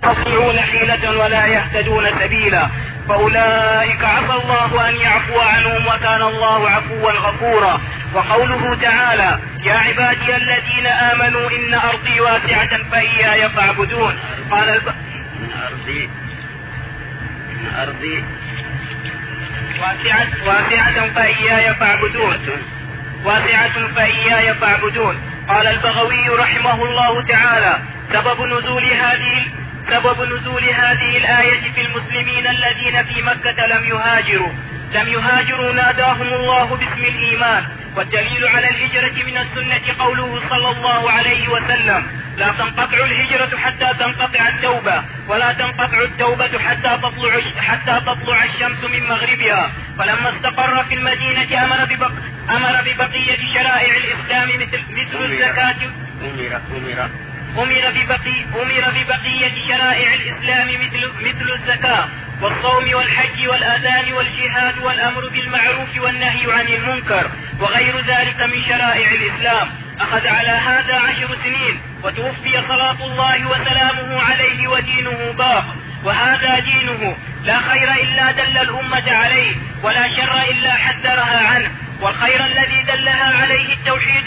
يستطيعون حيلة ولا يهتدون سبيلا، فأولئك عسى الله أن يعفو عنهم وكان الله عفوا غفورا. وقوله تعالى يا عبادي الذين آمنوا إن أرضي واسعة فإياي فاعبدون. قال أرضي واسعة فإياي فاعبدون. قال البغوي رحمه الله تعالى سبب نزول هذه الآية في المسلمين الذين في مكة لم يهاجروا ناداهم الله باسم الإيمان. والدليل على الهجرة من السنة قوله صلى الله عليه وسلم لا تنقطع الهجرة حتى تنقطع التوبة، ولا تنقطع التوبة حتى تطلع الشمس من مغربها. فلما استقر في المدينة أمر ببقية شرائع الإسلام مثل الزكاة أمر ببقية شرائع الإسلام مثل الزكاة والصوم والحج والآذان والجهاد والأمر بالمعروف والنهي عن المنكر وغير ذلك من شرائع الإسلام. أخذ على هذا 10 سنين وتوفي صلاة الله وسلامه عليه ودينه باق، وهذا دينه لا خير إلا دل الأمة عليه ولا شر إلا حذرها عنه. والخير الذي دلها عليه التوحيد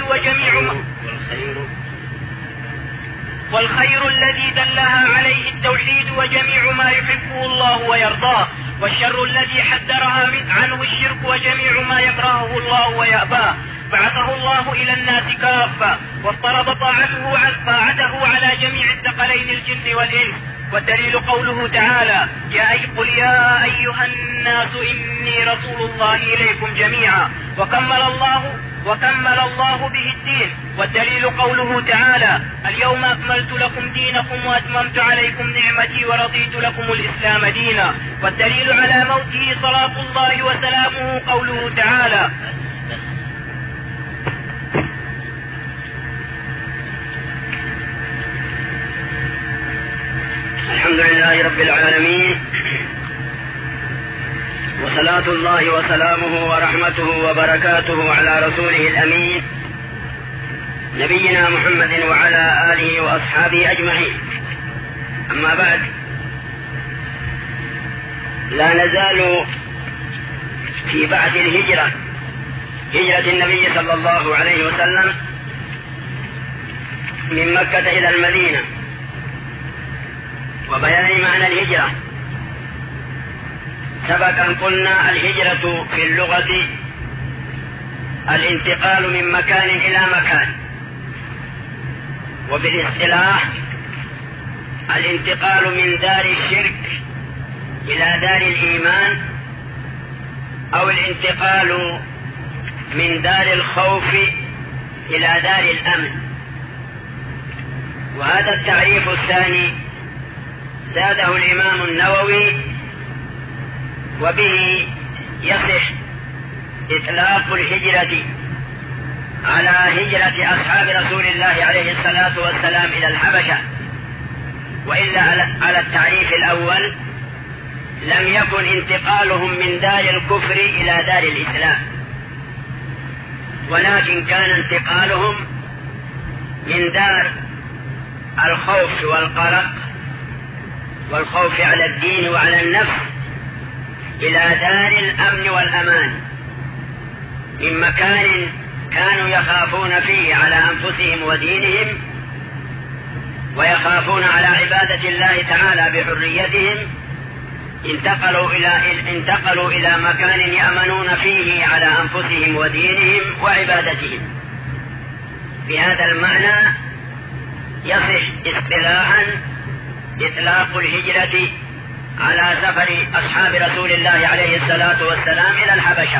وجميع ما يحبه الله ويرضاه، والشر الذي حذرها عنه الشرك وجميع ما يكرهه الله ويأباه. بعثه الله إلى الناس كافة وافترض طاعته على جميع الثقلين الجن والإنس. والدليل قوله تعالى قل يا أيها الناس إني رسول الله إليكم جميعا، وكمل الله به الدين. والدليل قوله تعالى اليوم أكملت لكم دينكم وأتممت عليكم نعمتي ورضيت لكم الإسلام دينا. والدليل على موته صلاة الله وسلامه قوله تعالى الحمد لله رب العالمين، وصلاة الله وسلامه ورحمته وبركاته على رسوله الأمين نبينا محمد وعلى آله وأصحابه أجمعين. أما بعد، لا نزال في بعث الهجرة، هجرة النبي صلى الله عليه وسلم من مكة إلى المدينة، وبيان معنى الهجرة. سبق أن قلنا الهجرة في اللغة الانتقال من مكان إلى مكان، وبالاصطلاح الانتقال من دار الشرك إلى دار الإيمان، أو الانتقال من دار الخوف إلى دار الأمن. وهذا التعريف الثاني زاده الإمام النووي، وبه يصح إطلاق الهجرة على هجرة أصحاب رسول الله عليه الصلاة والسلام إلى الحبشة. وإلا على التعريف الأول لم يكن انتقالهم من دار الكفر إلى دار الإسلام، ولكن كان انتقالهم من دار الخوف والقلق والخوف على الدين وعلى النفس إلى دار الأمن والأمان، من مكان كانوا يخافون فيه على أنفسهم ودينهم، ويخافون على عبادة الله تعالى بحريتهم، انتقلوا إلى مكان يأمنون فيه على أنفسهم ودينهم وعبادتهم. بهذا المعنى يصح اصطلاحا إطلاق الهجرة على سفر أصحاب رسول الله عليه الصلاة والسلام إلى الحبشة،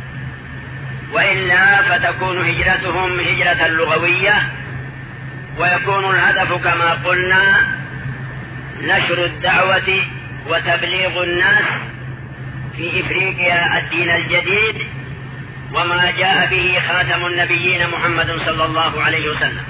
وإلا فتكون هجرتهم هجرة لغوية، ويكون الهدف كما قلنا نشر الدعوة وتبليغ الناس في إفريقيا الدين الجديد وما جاء به خاتم النبيين محمد صلى الله عليه وسلم.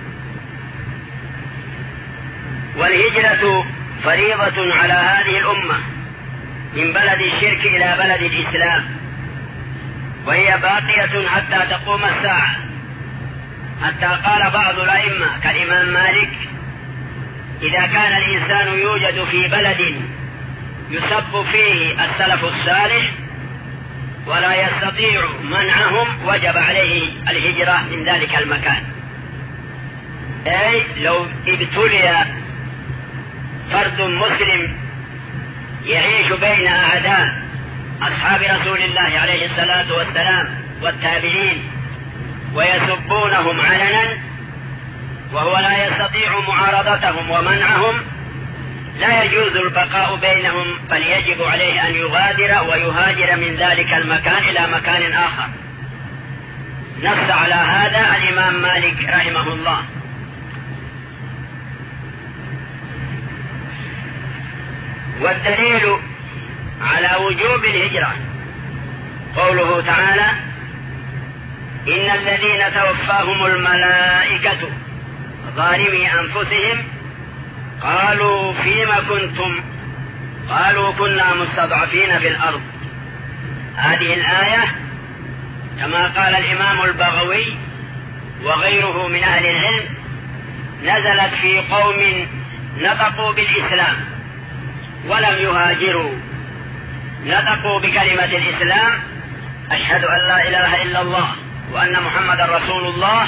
والهجرة فريضة على هذه الأمة من بلد الشرك إلى بلد الإسلام، وهي باقية حتى تقوم الساعة، حتى قال بعض الأئمة كالإمام مالك إذا كان الإنسان يوجد في بلد يسب فيه السلف الصالح ولا يستطيع منعهم، وجب عليه الهجرة من ذلك المكان. أي لو ابتلي فرد مسلم يعيش بين أعداء أصحاب رسول الله عليه الصلاة والسلام والتابعين ويسبونهم علنا وهو لا يستطيع معارضتهم ومنعهم، لا يجوز البقاء بينهم، بل يجب عليه أن يغادر ويهاجر من ذلك المكان إلى مكان آخر. نص على هذا الإمام مالك رحمه الله. والدليل على وجوب الهجرة قوله تعالى: إن الذين توفاهم الملائكة ظالمي أنفسهم قالوا فيما كنتم قالوا كنا مستضعفين في الأرض. هذه الآية كما قال الإمام البغوي وغيره من أهل العلم نزلت في قوم نطقوا بالإسلام ولم يهاجروا، نطقوا بكلمة الإسلام: أشهد أن لا إله إلا الله وأن محمد رسول الله،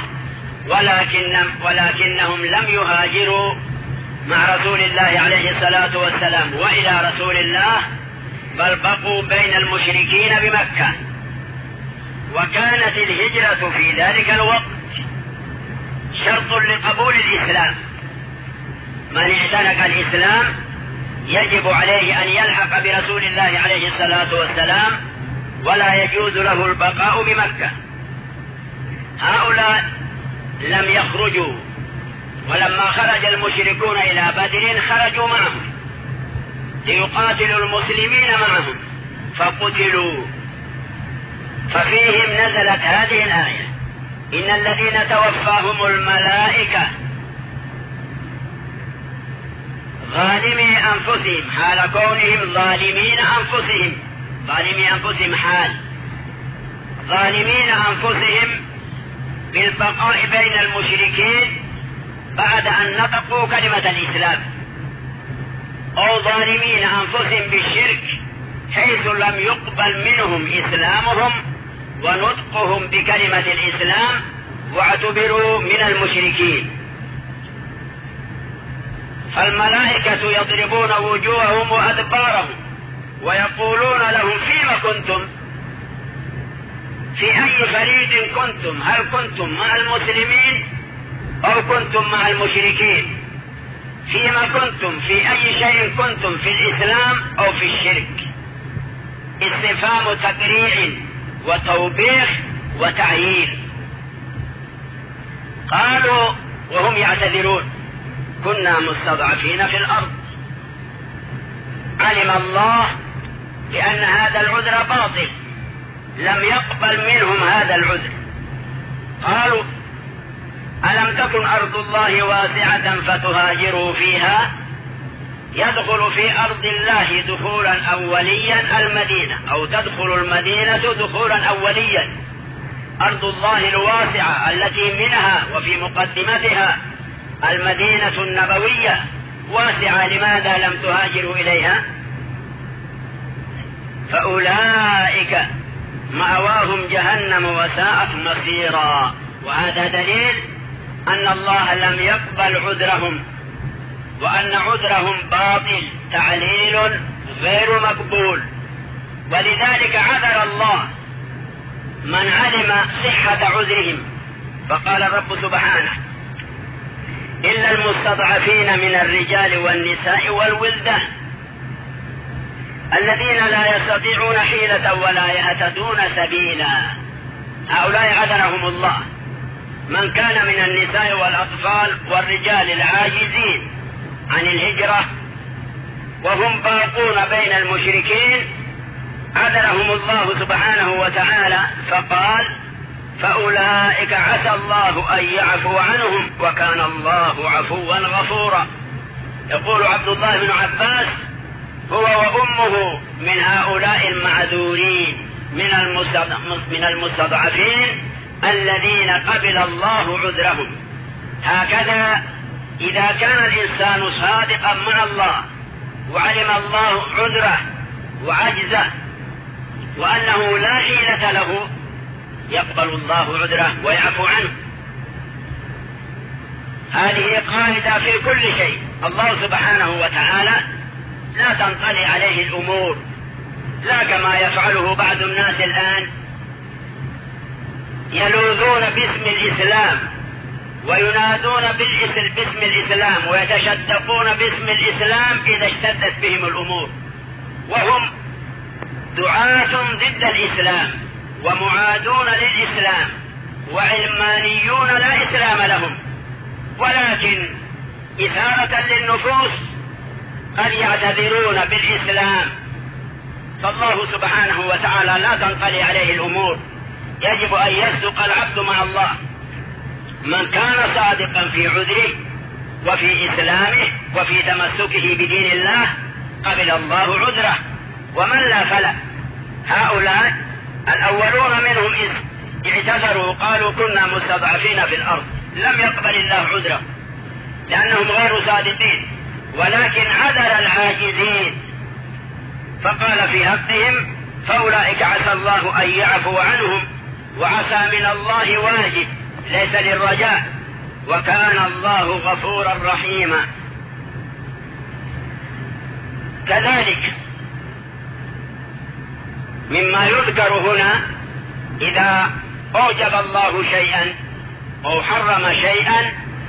ولكنهم لم يهاجروا مع رسول الله عليه الصلاة والسلام وإلى رسول الله، بل بقوا بين المشركين بمكة. وكانت الهجرة في ذلك الوقت شرط لقبول الإسلام. من اعتنق الإسلام يجب عليه أن يلحق برسول الله عليه الصلاة والسلام، ولا يجوز له البقاء بمكة. هؤلاء لم يخرجوا، ولما خرج المشركون إلى بدر خرجوا معهم ليقاتلوا المسلمين معهم فقتلوا، ففيهم نزلت هذه الآية: إن الذين توفاهم الملائكة ظالمي أنفسهم، حال كونهم ظالمين أنفسهم، ظالمي أنفسهم حال ظالمين أنفسهم بالبقاء بين المشركين بعد أن نطقوا كلمة الإسلام، أو ظالمين أنفسهم بالشرك حيث لم يقبل منهم إسلامهم ونطقهم بكلمة الإسلام واعتبروا من المشركين. فالملائكة يضربون وجوههم وأدبارهم ويقولون لهم: فيما كنتم؟ في أي فريق كنتم؟ هل كنتم مع المسلمين أو كنتم مع المشركين؟ فيما كنتم؟ في أي شيء كنتم؟ في الإسلام أو في الشرك؟ استفهام تقريع وتوبيخ وتعيير. قالوا وهم يعتذرون: كنا مستضعفين في الأرض. علم الله بأن هذا العذر باطل، لم يقبل منهم هذا العذر. قالوا: ألم تكن أرض الله واسعة فتهاجروا فيها؟ يدخل في أرض الله دخولا أوليا المدينة، أو تدخل المدينة دخولا أوليا. أرض الله الواسعة التي منها وفي مقدمتها المدينة النبوية واسعة، لماذا لم تهاجروا إليها؟ فأولئك مأواهم جهنم وساءت مصيرا. وهذا دليل أن الله لم يقبل عذرهم، وأن عذرهم باطل، تعليل غير مقبول. ولذلك عذر الله من علم صحة عذرهم، فقال الرب سبحانه: إلا المستضعفين من الرجال والنساء والولدان الذين لا يستطيعون حيلة ولا يهتدون سبيلا. هؤلاء عذرهم الله، من كان من النساء والأطفال والرجال العاجزين عن الهجرة وهم باقون بين المشركين، عذرهم الله سبحانه وتعالى، فقال: فأولئك عسى الله أن يعفو عنهم وكان الله عفوا غفورا. يقول عبد الله بن عباس: هو وأمه من هؤلاء المعذورين من المستضعفين الذين قبل الله عذرهم. هكذا إذا كان الإنسان صادقا مع الله وعلم الله عذره وعجزه وأنه لا حيلة له، يقبل الله عذره ويعفو عنه. هذه قاعدة في كل شيء. الله سبحانه وتعالى لا تنطلي عليه الأمور، لا كما يفعله بعض الناس الآن، يلوذون باسم الإسلام وينادون باسم الإسلام ويتشدقون باسم الإسلام إذا اشتدت بهم الأمور، وهم دعاة ضد الإسلام ومعادون للإسلام وعلمانيون لا إسلام لهم، ولكن إثارة للنفوس قد يعتذرون بالإسلام. فالله سبحانه وتعالى لا تنطلي عليه الأمور، يجب أن يصدق العبد مع الله. من كان صادقا في عذره وفي إسلامه وفي تمسكه بدين الله قبل الله عذره، ومن لا فلا. هؤلاء الأولون منهم إذ اعتذروا قالوا كنا مستضعفين في الأرض لم يقبل الله عذره لأنهم غير صادقين، ولكن عذر العاجزين فقال في حقهم فأولئك عسى الله أن يعفو عنهم، وعسى من الله واجب ليس للرجاء، وكان الله غفورا رحيما. كذلك مما يذكر هنا إذا أوجب الله شيئا أو حرم شيئا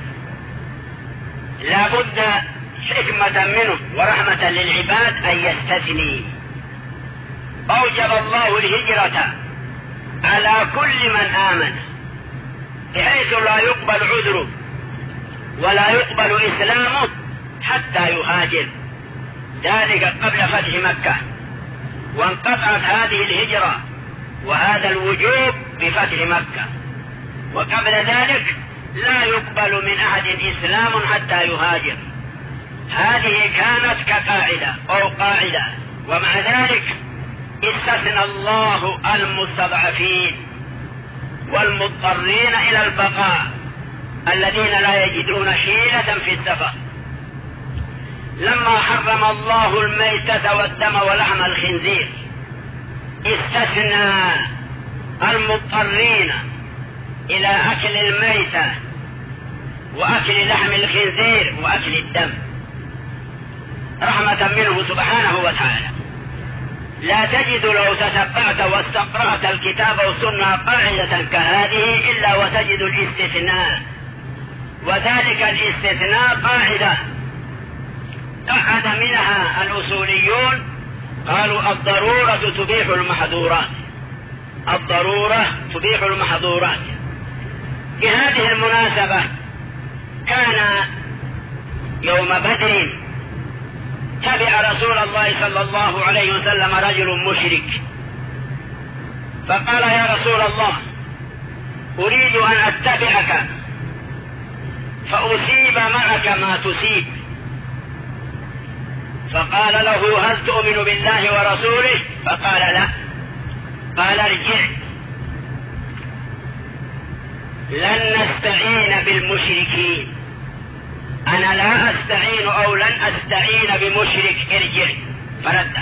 لا بد حكمة منه ورحمة للعباد أن يستثني. أوجب الله الهجرة على كل من آمن بحيث لا يقبل عذره ولا يقبل إسلامه حتى يهاجر، ذلك قبل فتح مكة، وانقطعت هذه الهجرة وهذا الوجوب بفتح مكة، وقبل ذلك لا يقبل من أحد إسلام حتى يهاجر. هذه كانت كقاعدة أو قاعدة، ومع ذلك استثنى الله المستضعفين والمضطرين إلى البقاء الذين لا يجدون حيلة في السفر. لما حرم الله الميتة والدم ولحم الخنزير استثنى المضطرين إلى أكل الميتة وأكل لحم الخنزير وأكل الدم رحمة منه سبحانه وتعالى. لا تجد لو تتبعت واستقرأت الكتاب والسنة قاعدة كهذه إلا وتجد الاستثناء، وذلك الاستثناء قاعدة قعد منها الأصوليون، قالوا الضرورة تبيح المحظورات، الضرورة تبيح المحظورات. في هذه المناسبة كان يوم بدر تبع رسول الله صلى الله عليه وسلم رجل مشرك، فقال يا رسول الله أريد أن أتبعك فأصيب معك ما تصيب، فقال له هل تؤمن بالله ورسوله؟ فقال لا. قال ارجع، لن نستعين بالمشركين، أنا لا أستعين أو لن أستعين بمشرك، ارجع. فرده،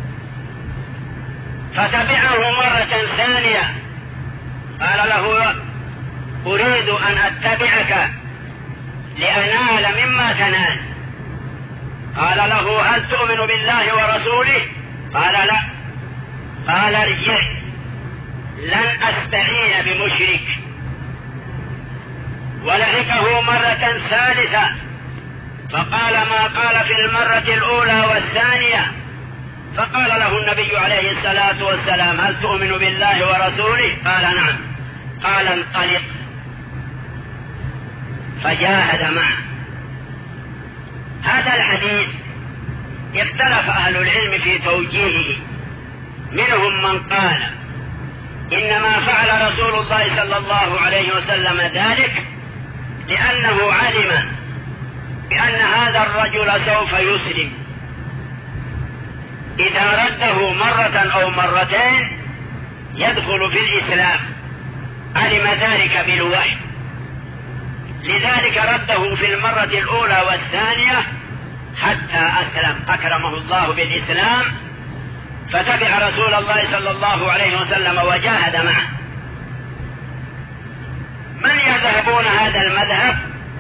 فتبعه مرة ثانية قال له أريد أن أتبعك لأنال مما تنال، قال له هل تؤمن بالله ورسوله؟ قال لا. قال ارجع، لن أستعين بمشرك. ولحقه مرة ثالثة فقال ما قال في المرة الأولى والثانية، فقال له النبي عليه الصلاة والسلام هل تؤمن بالله ورسوله؟ قال نعم. قال انطلق، فجاهد معه. هذا الحديث اختلف أهل العلم في توجيهه، منهم من قال إنما فعل رسول الله صلى الله عليه وسلم ذلك لأنه علم بأن هذا الرجل سوف يسلم، إذا رده مرة أو مرتين يدخل في الإسلام، علم ذلك بالوحي. لذلك رده في المرة الأولى والثانية حتى أسلم، أكرمه الله بالإسلام فتبع رسول الله صلى الله عليه وسلم وجاهد معه. من يذهبون هذا المذهب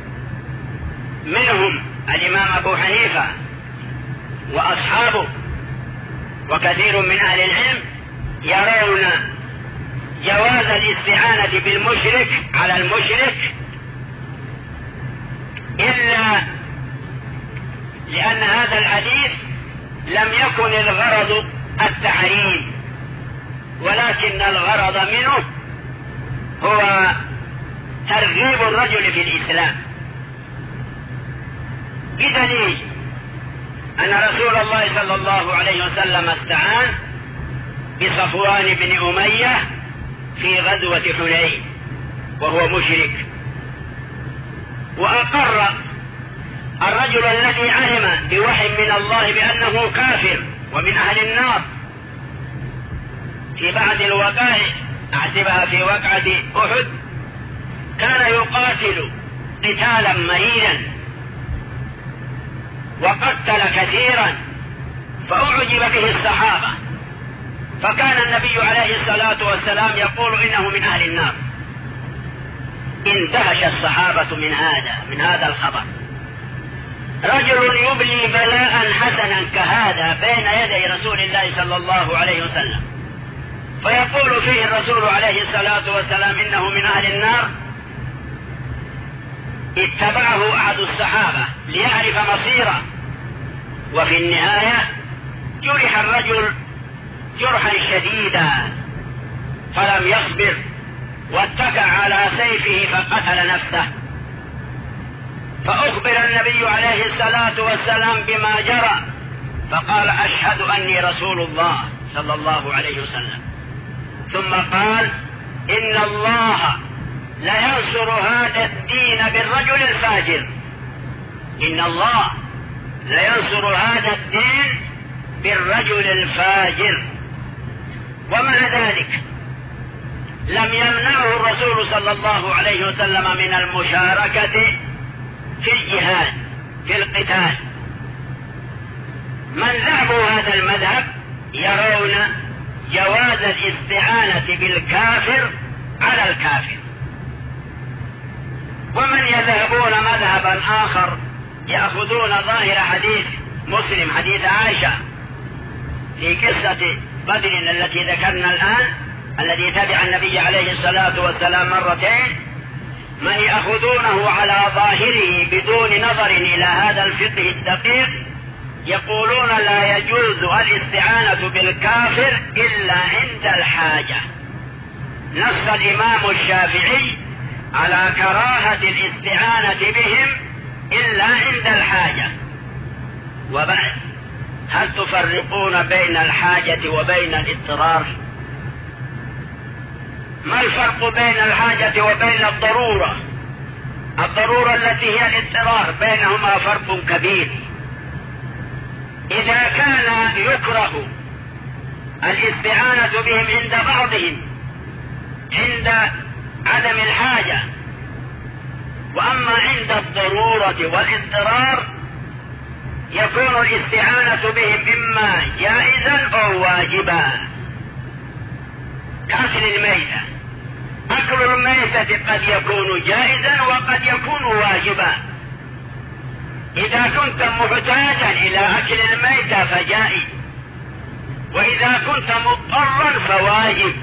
منهم الإمام أبو حنيفة وأصحابه وكثير من أهل العلم يرون جواز الاستعانة بالمشرك على المشرك، إلا لأن هذا الحديث لم يكن الغرض التحريم، ولكن الغرض منه هو ترغيب الرجل في الإسلام، بدليل أن رسول الله صلى الله عليه وسلم استعان بصفوان بن أمية في غزوة حنين وهو مشرك، وأقر الرجل الذي علم بوحي من الله بأنه كافر ومن أهل النار في بعض الوقائع، أحسبها في وقعة أحد، كان يقاتل قتالا مهينا وقتل كثيرا فأعجب به الصحابة، فكان النبي عليه الصلاة والسلام يقول إنه من أهل النار. اندهش الصحابة من هذا الخبر، رجل يبلي بلاء حسنا كهذا بين يدي رسول الله صلى الله عليه وسلم فيقول فيه الرسول عليه الصلاة والسلام إنه من أهل النار. اتبعه أحد الصحابة ليعرف مصيره، وفي النهاية جرح الرجل جرحا شديدا فلم يصبر واتكى على سيفه فقتل نفسه، فأخبر النبي عليه الصلاة والسلام بما جرى فقال أشهد أني رسول الله صلى الله عليه وسلم، ثم قال إن الله لينصر هذا الدين بالرجل الفاجر، إن الله لينصر هذا الدين بالرجل الفاجر. ومع ذلك لم يمنعه الرسول صلى الله عليه وسلم من المشاركة في الجهاد في القتال. من ذهبوا هذا المذهب يرون جواز الاستعانة بالكافر على الكافر، ومن يذهبون مذهبا آخر يأخذون ظاهر حديث مسلم، حديث عائشة في قصة بدر التي ذكرنا الآن، الذي تبع النبي عليه الصلاة والسلام مرتين، من يأخذونه على ظاهره بدون نظر إلى هذا الفقه الدقيق يقولون لا يجوز الاستعانة بالكافر إلا عند الحاجة. نص الإمام الشافعي على كراهة الاستعانة بهم إلا عند الحاجة. وبعد، هل تفرقون بين الحاجة وبين الاضطرار؟ ما الفرق بين الحاجة وبين الضرورة؟ الضرورة التي هي الاضطرار بينهما فرق كبير. إذا كان يكره الاستعانة بهم عند بعضهم عند عدم الحاجة، وأما عند الضرورة والاضطرار يكون الاستعانة بهم إما جائزا أو واجبا، كأكل الميتة. أكل الميتة قد يكون جائزا وقد يكون واجبا. إذا كنت محتاجا إلى أكل الميتة فجائز، وإذا كنت مضطرا فواجب.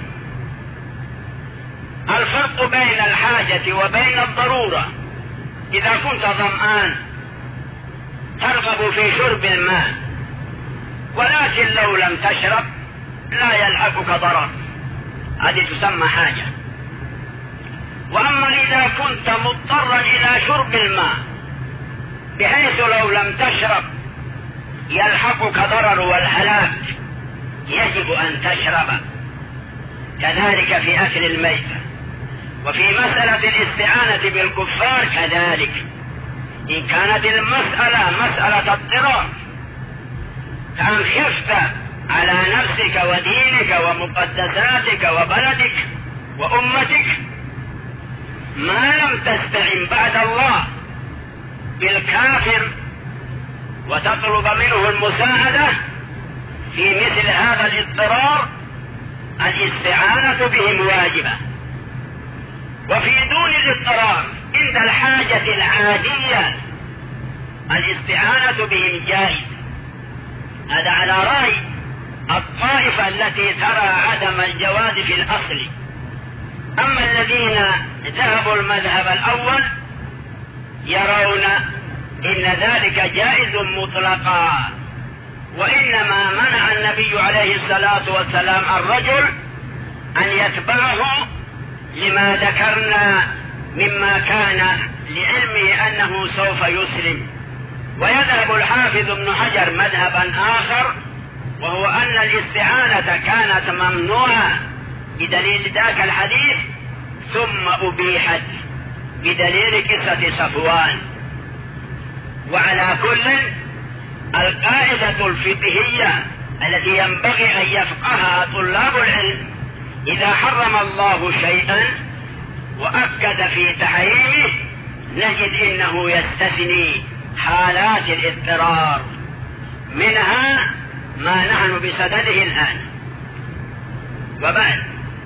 الفرق بين الحاجة وبين الضرورة: إذا كنت ظمآن ترغب في شرب الماء، ولكن لو لم تشرب لا يلحقك ضرر، هذه تسمى حاجة. وأما إذا كنت مضطرا إلى شرب الماء بحيث لو لم تشرب يلحقك ضرر والهلاك، يجب أن تشرب. كذلك في أكل الميتة. وفي مسألة الاستعانة بالكفار كذلك، إن كانت المسألة مسألة اضطرار، كان خفت على نفسك ودينك ومقدساتك وبلدك وأمتك، ما لم تستعن بعد الله بالكافر وتطلب منه المساعدة في مثل هذا الاضطرار، الاستعانة بهم واجبة. وفي دون الاضطرار عند الحاجة العادية الاستعانة بهم جائز. هذا على رأي الطائفة التي ترى عدم الجواز في الأصل. أما الذين ذهبوا المذهب الأول يرون إن ذلك جائز مطلقا، وإنما منع النبي عليه الصلاة والسلام الرجل أن يتبعه لما ذكرنا مما كان لعلمه أنه سوف يسلم. ويذهب الحافظ ابن حجر مذهبا آخر، وهو أن الاستعانة كانت ممنوعة بدليل ذاك الحديث ثم أبيحت بدليل قصة صفوان. وعلى كل القاعدة الفقهية التي ينبغي أن يفقهها طلاب العلم، إذا حرم الله شيئا وأكد في تحريمه نجد إنه يستثني حالات الاضطرار، منها ما نحن بصدده الآن. وبعد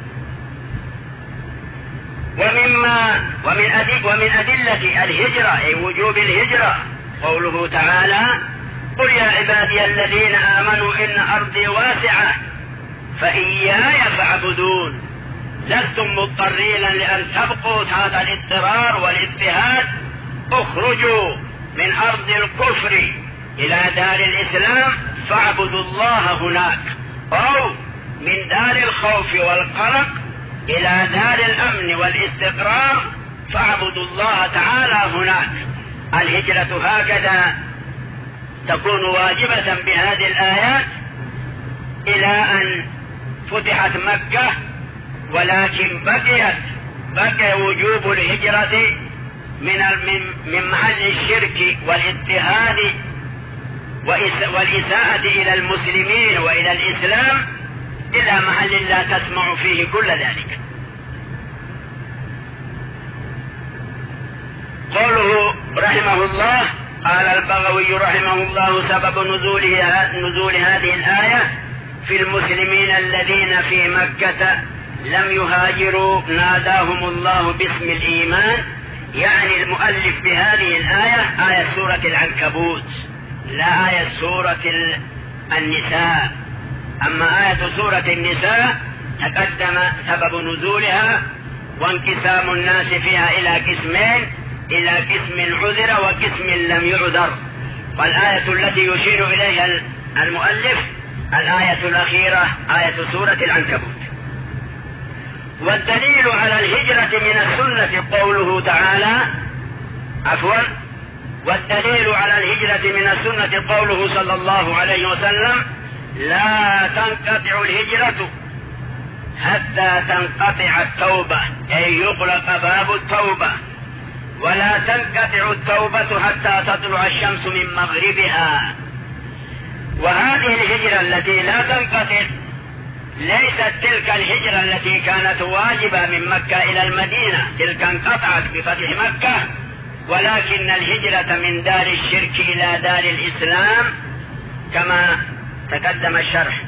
ومن أدلة الهجرة أي وجوب الهجرة قوله تعالى: قل يا عبادي الذين آمنوا إن أرضي واسعة فإياي فاعبدون. لستم مضطرين لأن تبقوا تحت الاضطرار والاضطهاد، اخرجوا من أرض الكفر إلى دار الإسلام فاعبدوا الله هناك، أو من دار الخوف والقلق إلى دار الأمن والاستقرار فاعبدوا الله تعالى هناك. الهجرة هكذا تكون واجبة بهذه الآيات إلى أن فتحت مكة، ولكن بقي وجوب الهجرة من محل الشرك والاضطهاد والإساءة إلى المسلمين وإلى الإسلام إلى محل لا تسمع فيه كل ذلك. قوله رحمه الله، قال البغوي رحمه الله: سبب نزول هذه الآية في المسلمين الذين في مكة لم يهاجروا ناداهم الله باسم الإيمان. يعني المؤلف بهذه الآية آية سورة العنكبوت، لا آية سورة النساء. أما آية سورة النساء تقدم سبب نزولها وانقسام الناس فيها إلى قسمين، إلى قسم عذر وقسم لم يعذر. والآية التي يشير إليها المؤلف الآية الأخيرة آية سورة العنكبوت. والدليل على الهجرة من السنة قوله تعالى والدليل على الهجرة من السنة قوله صلى الله عليه وسلم: لا تنقطع الهجرة حتى تنقطع التوبة، أي يغلق باب التوبة، ولا تنقطع التوبة حتى تطلع الشمس من مغربها. وهذه الهجرة التي لا تنقطع ليست تلك الهجرة التي كانت واجبة من مكة إلى المدينة، تلك انقطعت بفتح مكة، ولكن الهجرة من دار الشرك إلى دار الإسلام كما تقدم الشرح.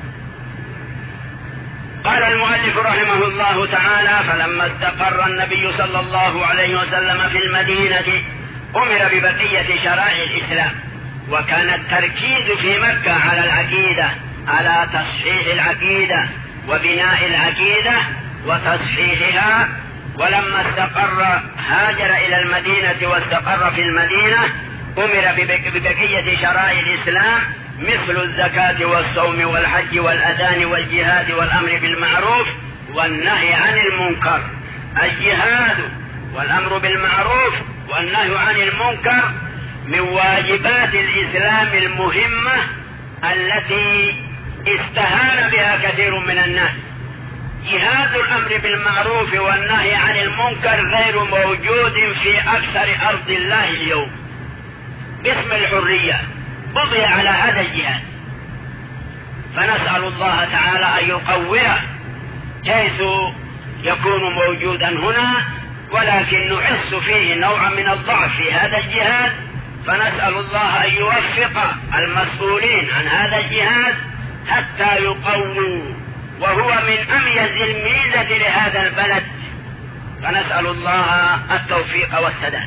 قال المؤلف رحمه الله تعالى: فلما استقر النبي صلى الله عليه وسلم في المدينة أمر ببقية شرائع الإسلام، وكان التركيز في مكة على العقيدة، على تصحيح العقيدة وبناء العقيدة وتصحيحها. ولما استقر هاجر إلى المدينة واستقر في المدينة أمر ببقية شرائع الإسلام مثل الزكاة والصوم والحج والأذان والجهاد والأمر بالمعروف والنهي عن المنكر. الجهاد والأمر بالمعروف والنهي عن المنكر من واجبات الإسلام المهمة التي استهان بها كثير من الناس. جهاد الأمر بالمعروف والنهي عن المنكر غير موجود في أكثر أرض الله اليوم. باسم الحرية بغي على هذا الجهاد، فنسأل الله تعالى أن يقويه حيث يكون موجودا هنا ولكن نحس فيه نوعا من الضعف في هذا الجهاد، فنسأل الله أن يوفق المسؤولين عن هذا الجهاد حتى يقووا، وهو من أميز الميزة لهذا البلد، فنسأل الله التوفيق والسداد.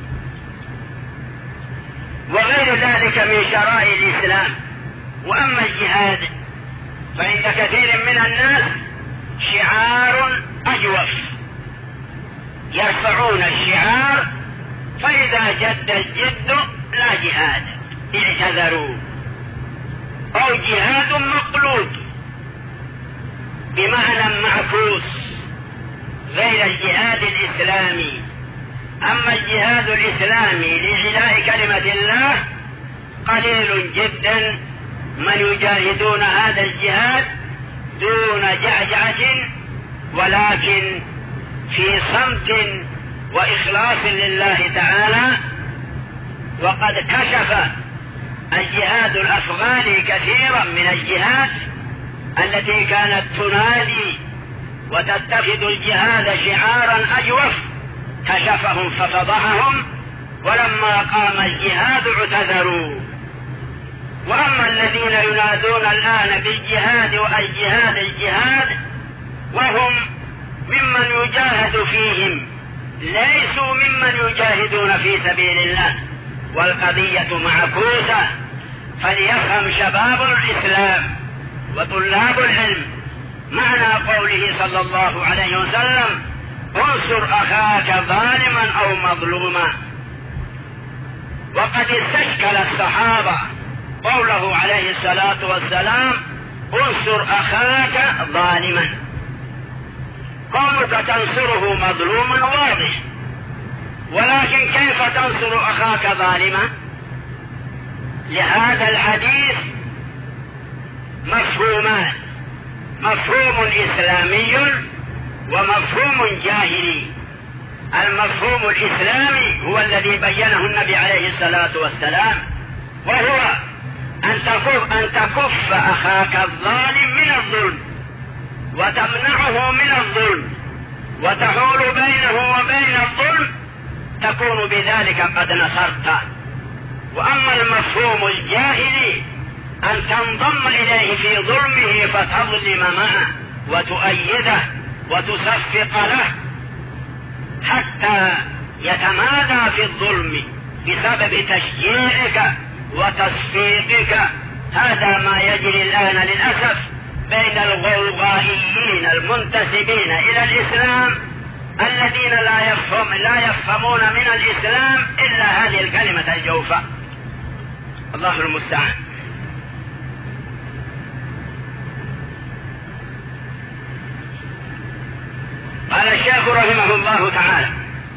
وغير ذلك من شرائع الإسلام. وأما الجهاد فعند كثير من الناس شعار أجوف، يرفعون الشعار، فإذا جد الجد لا جهاد، اعتذروا، أو جهاد مقلوب بمعنى معكوس غير الجهاد الإسلامي. أما الجهاد الإسلامي لإعلاء كلمة الله قليل جدا من يجاهدون هذا الجهاد دون جعجعة، ولكن في صمت وإخلاص لله تعالى. وقد كشف الجهاد الأفغاني كثيرا من الجهات التي كانت تنادي وتتخذ الجهاد شعارا أجوف، كشفهم ففضحهم، ولما قام الجهاد اعتذروا. وأما الذين ينادون الآن بالجهاد الجهاد وهم ممن يجاهد فيهم، ليسوا ممن يجاهدون في سبيل الله، والقضية معكوسة. فليفهم شباب الإسلام وطلاب العلم معنى قوله صلى الله عليه وسلم: انصر أخاك ظالما أو مظلوما. وقد استشكل الصحابة قوله عليه الصلاة والسلام: انصر أخاك ظالما. قولك تنصره مظلوما واضح، ولكن كيف تنصر أخاك ظالما؟ لهذا الحديث مفهومان: مفهوم إسلامي ومفهوم جاهلي. المفهوم الإسلامي هو الذي بينه النبي عليه الصلاة والسلام، وهو أن تكف أخاك الظالم من الظلم وتمنعه من الظلم وتحول بينه وبين الظلم، تكون بذلك قد نصرته. وأما المفهوم الجاهلي أن تنضم إليه في ظلمه فتظلم معه وتؤيده وتصفق له حتى يتمادى في الظلم بسبب تشجيعك وتصفيقك. هذا ما يجري الآن للأسف بين الغوغائيين المنتسبين إلى الإسلام الذين لا يفهمون من الإسلام إلا هذه الكلمة الجوفاء. الله المستعان. قال الشيخ رحمه الله تعالى: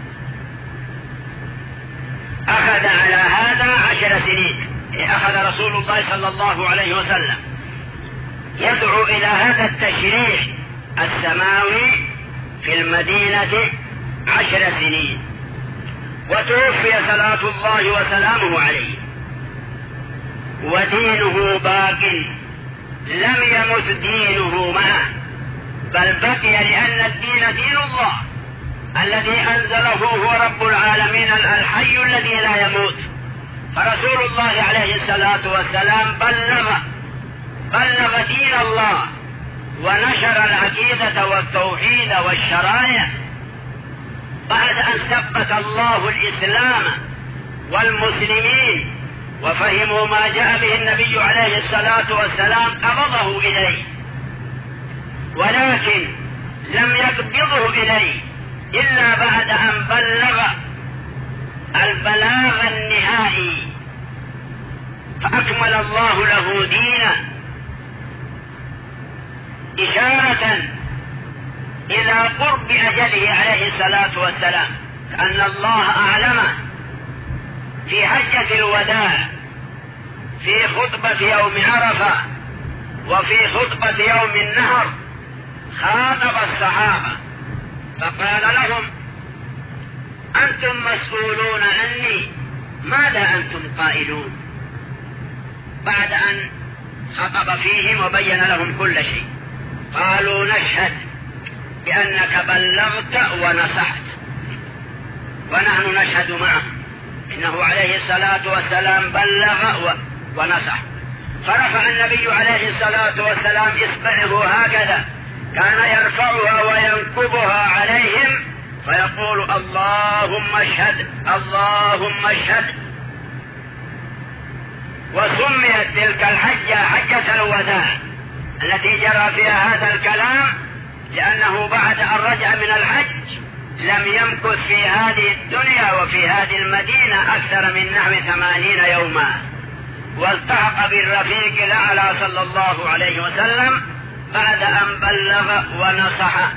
أخذ على هذا 10 سنين. أخذ رسول الله صلى الله عليه وسلم يدعو إلى هذا التشريع السماوي في المدينة 10 سنين، وتوفي صلاة الله وسلامه عليه، ودينه باق، لم يمت دينه معه، بل بقي، لأن الدين دين الله الذي أنزله هو رب العالمين الحي الذي لا يموت. فرسول الله عليه الصلاة والسلام بلغ دين الله ونشر العقيدة والتوحيد والشرائع. بعد أن ثبت الله الإسلام والمسلمين وفهموا ما جاء به النبي عليه الصلاة والسلام قبضه إليه، ولكن لم يقبضه إليه إلا بعد أن بلغ البلاغ النهائي، فأكمل الله له دينه، إشارة إلى قرب أجله عليه الصلاة والسلام، أن الله أعلمه في حجة الوداع في خطبة يوم عرفة وفي خطبة يوم النهر خاطب الصحابة فقال لهم: أنتم مسؤولون عني، ماذا أنتم قائلون؟ بعد أن خطب فيهم وبين لهم كل شيء قالوا: نشهد بأنك بلغت ونصحت ونحن نشهد معه إنه عليه الصلاة والسلام بلغ ونصح. فرفع النبي عليه الصلاة والسلام إصبعه هكذا، كان يرفعها وينكبها عليهم فيقول اللهم اشهد اللهم اشهد. وسميت تلك الحجة حجة الوداع التي جرى فيها هذا الكلام، لأنه بعد أن رجع من الحج لم يمكث في هذه الدنيا وفي هذه المدينة أكثر من نحو 80 يوما، والتحق بالرفيق الأعلى صلى الله عليه وسلم بعد أن بلغ ونصح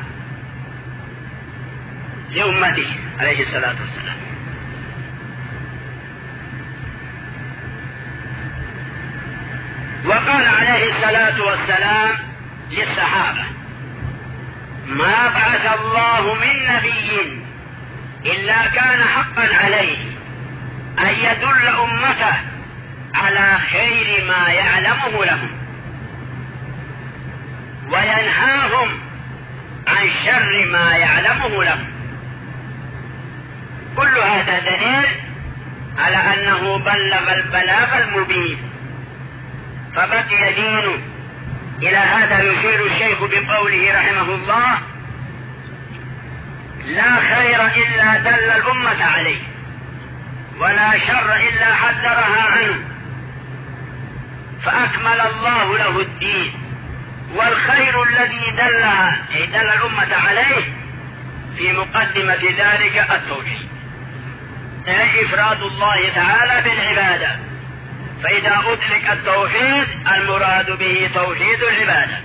لأمته عليه الصلاة والسلام. وقال عليه الصلاة والسلام للصحابة: ما بعث الله من نبي إلا كان حقا عليه أن يدل أمته على خير ما يعلمه لهم وينهاهم عن شر ما يعلمه لهم. كل هذا دليل على أنه بلغ البلاغ المبين. فبقي دينه. إلى هذا يشير الشيخ بقوله رحمه الله: لا خير إلا دل الأمة عليه، ولا شر إلا حذرها عنه، فأكمل الله له الدين. والخير الذي دل الأمة عليه في مقدمة ذلك التوحيد، أي إفراد الله تعالى بالعبادة. فإذا أطلق التوحيد المراد به توحيد العبادة،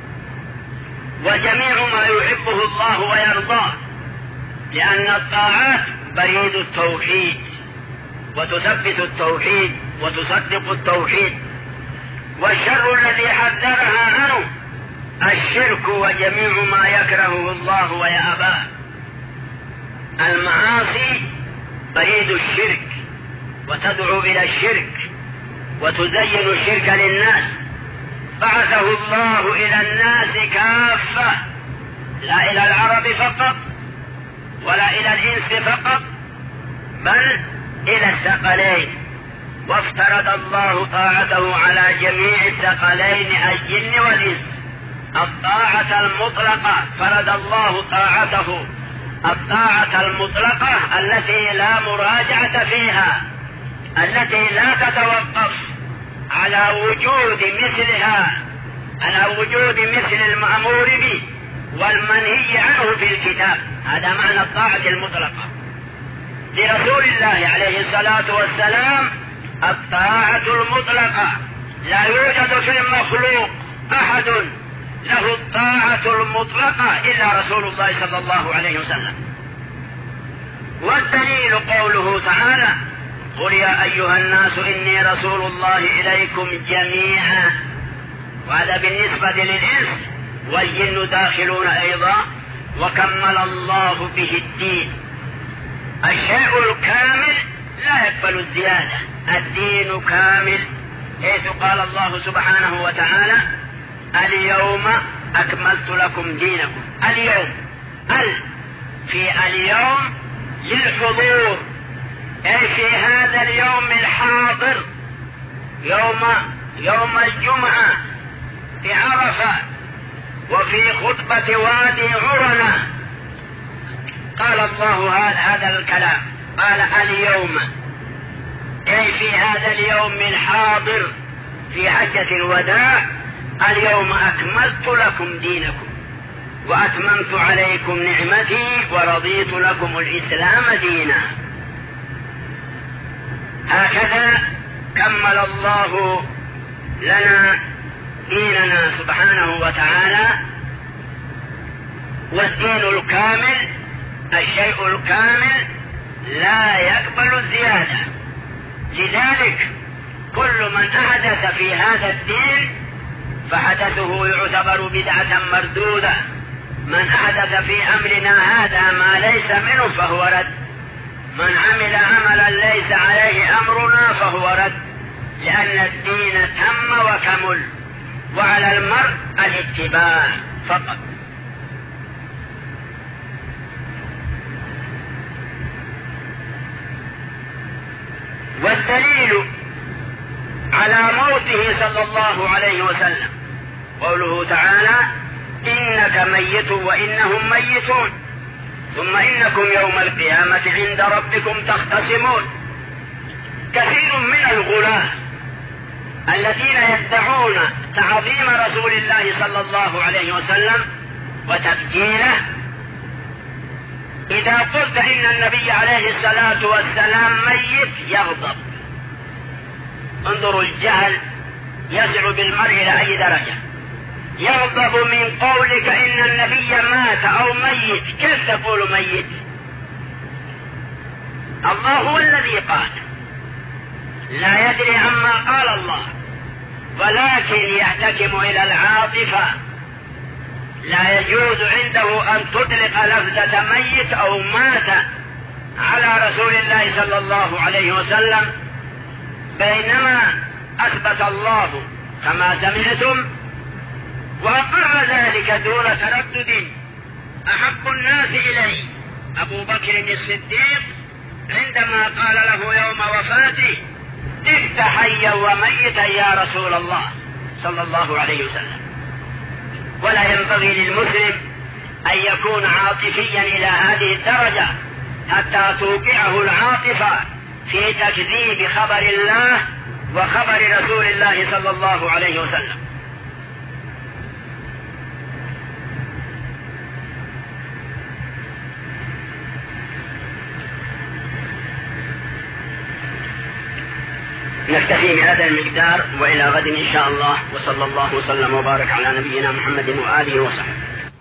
وجميع ما يحبه الله ويرضاه، لأن الطاعات بريد التوحيد وتثبت التوحيد وتصدق التوحيد. والشر الذي حذرها عنه الشرك وجميع ما يكرهه الله ويأباه. المعاصي بريد الشرك وتدعو إلى الشرك وتزين الشرك للناس. بعثه الله إلى الناس كافة، لا إلى العرب فقط ولا إلى الإنس فقط، بل إلى الثقلين. وافترض الله طاعته على جميع الثقلين الجن والإنس. الطاعة المطلقة فرض الله طاعته، الطاعة المطلقة التي لا مراجعة فيها، التي لا تتوقف على وجود مثلها، على وجود مثل المأمور به والمنهي عنه في الكتاب. هذا معنى الطاعة المطلقة. لرسول الله عليه الصلاة والسلام الطاعة المطلقة، لا يوجد في المخلوق أحد له الطاعة المطلقة إلا رسول الله صلى الله عليه وسلم. والدليل قوله تعالى: قل يا أيها الناس إني رسول الله إليكم جميعا. وهذا بالنسبة للإنس، والجن داخلون أيضا. وكمل الله به الدين. الشيء الكامل لا يقبل الزيادة، الدين كامل، حيث قال الله سبحانه وتعالى: اليوم أكملت لكم دينكم. اليوم في اليوم للحضور، أي في هذا اليوم الحاضر، يوم الجمعة في عرفة وفي خطبة وادي عرنة قال الله هذا الكلام، قال اليوم، أي في هذا اليوم الحاضر في حجة الوداع: اليوم أكملت لكم دينكم وأتممت عليكم نعمتي ورضيت لكم الإسلام دينا. هكذا كمل الله لنا ديننا سبحانه وتعالى. والدين الكامل، الشيء الكامل لا يقبل الزيادة. لذلك كل من أحدث في هذا الدين فحدثه يعتبر بدعة مردودة. من أحدث في أمرنا هذا ما ليس منه فهو رد. من عمل عملا ليس عليه أمرنا فهو رد، لأن الدين تم وكمل، وعلى المرء الاتباع فقط. والدليل على موته صلى الله عليه وسلم قوله تعالى: إنك ميت وإنهم ميتون ثم إنكم يوم القيامة عند ربكم تختصمون. كثير من الغلاة الذين يدعون تعظيم رسول الله صلى الله عليه وسلم وتبجيله، إذا قلت إن النبي عليه الصلاة والسلام ميت يغضب. انظروا الجهل يسع بالمرء إلى أي درجة. يغضب من قولك إن النبي مات أو ميت. كيف تقول ميت؟ الله هو الذي قال، لا يدري عما قال الله، ولكن يحتكم إلى العاطفة. لا يجوز عنده أن تطلق لفظة ميت أو مات على رسول الله صلى الله عليه وسلم، بينما أثبت الله كما سمعتم وأقر ذلك دون تردد. أحب الناس إليه أبو بكر الصديق عندما قال له يوم وفاته: ابت حيا وميتا يا رسول الله صلى الله عليه وسلم. ولا ينبغي للمسلم أن يكون عاطفيا إلى هذه الدرجة حتى توقعه العاطفة في تكذيب خبر الله وخبر رسول الله صلى الله عليه وسلم. نكتفي بهذا المقدار وإلى غد إن شاء الله، وصلى الله وسلم وبارك على نبينا محمد وآله وصحبه.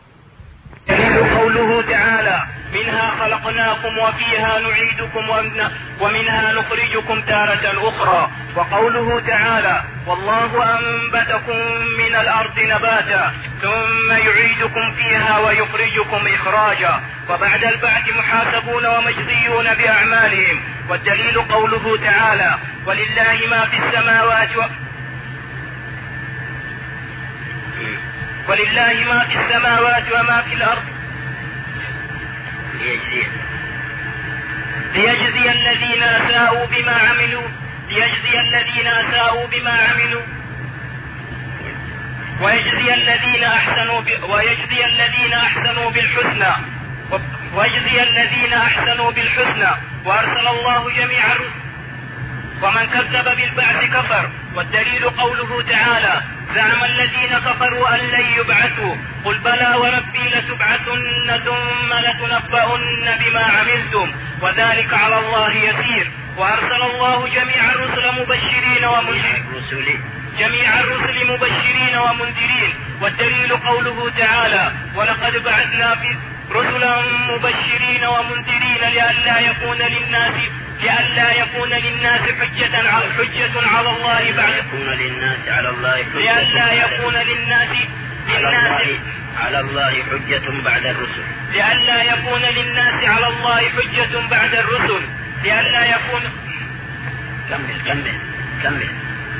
قوله تعالى: منها خلقناكم وفيها نعيدكم ومنها نخرجكم تارة أخرى. وقوله تعالى: والله أنبتكم من الأرض نباتا ثم يعيدكم فيها ويخرجكم إخراجا. وبعد البعث محاسبون ومجزيون بأعمالهم. والدليل قوله تعالى: ولله ما في السماوات وما في الأرض ليجزي الذين أساءوا بما عملوا ويجزي الذين أحسنوا بالحسنى وأرسل الله جميع الرسل ومن كذب بالبعث كفر. والدليل قوله تعالى: زعم الذين كفروا أن لن يبعثوا قل بلى وربي لتبعثن ثم لتنبؤن بما عملتم وذلك على الله يسير. وأرسل الله جميع الرسل مبشرين والدليل قوله تعالى: ولقد بعثنا في رسلا مبشرين ومنذرين لئلا يكون للناس حجة على الله بعد الرسل كمل.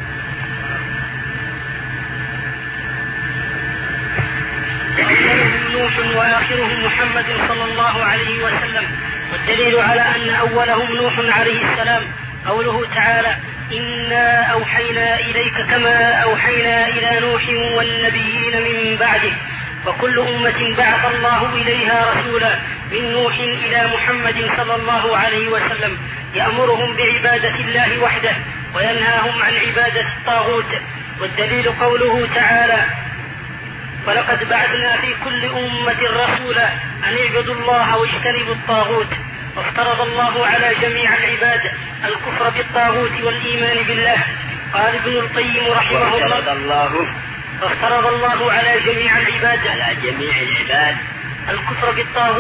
أولهم نوح وآخرهم محمد صلى الله عليه وسلم. والدليل على أن أولهم نوح عليه السلام قوله تعالى: إنا أوحينا إليك كما أوحينا إلى نوح والنبيين من بعده. وكل أمة بعث الله إليها رسولا من نوح إلى محمد صلى الله عليه وسلم يأمرهم بعبادة الله وحده وينهاهم عن عبادة الطاغوت. والدليل قوله تعالى: ولقد بعثنا في كل أمة رسولا أن اعبدوا الله واجتنبوا الطاغوت. وافترض الله على جميع العباد الكفر بالطاغوت والإيمان بالله. قال ابن القيم رحمه الله: فافترض الله على جميع العباد الكفر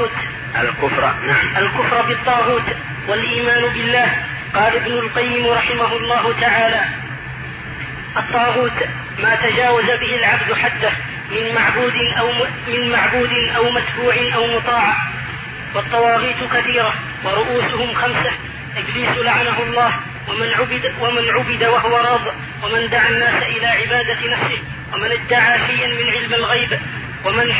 بالطاغوت والإيمان بالله. قال ابن القيم رحمه الله تعالى: الطاغوت ما تجاوز به العبد حده من معبود أو متبوع أو مطاع. والطواغيت كثيرة ورؤوسهم 5: إبليس لعنه الله ومن عبد وهو راض، ومن دعا الناس إلى عبادة نفسه، ومن ادعى شيئا من علم الغيب، ومن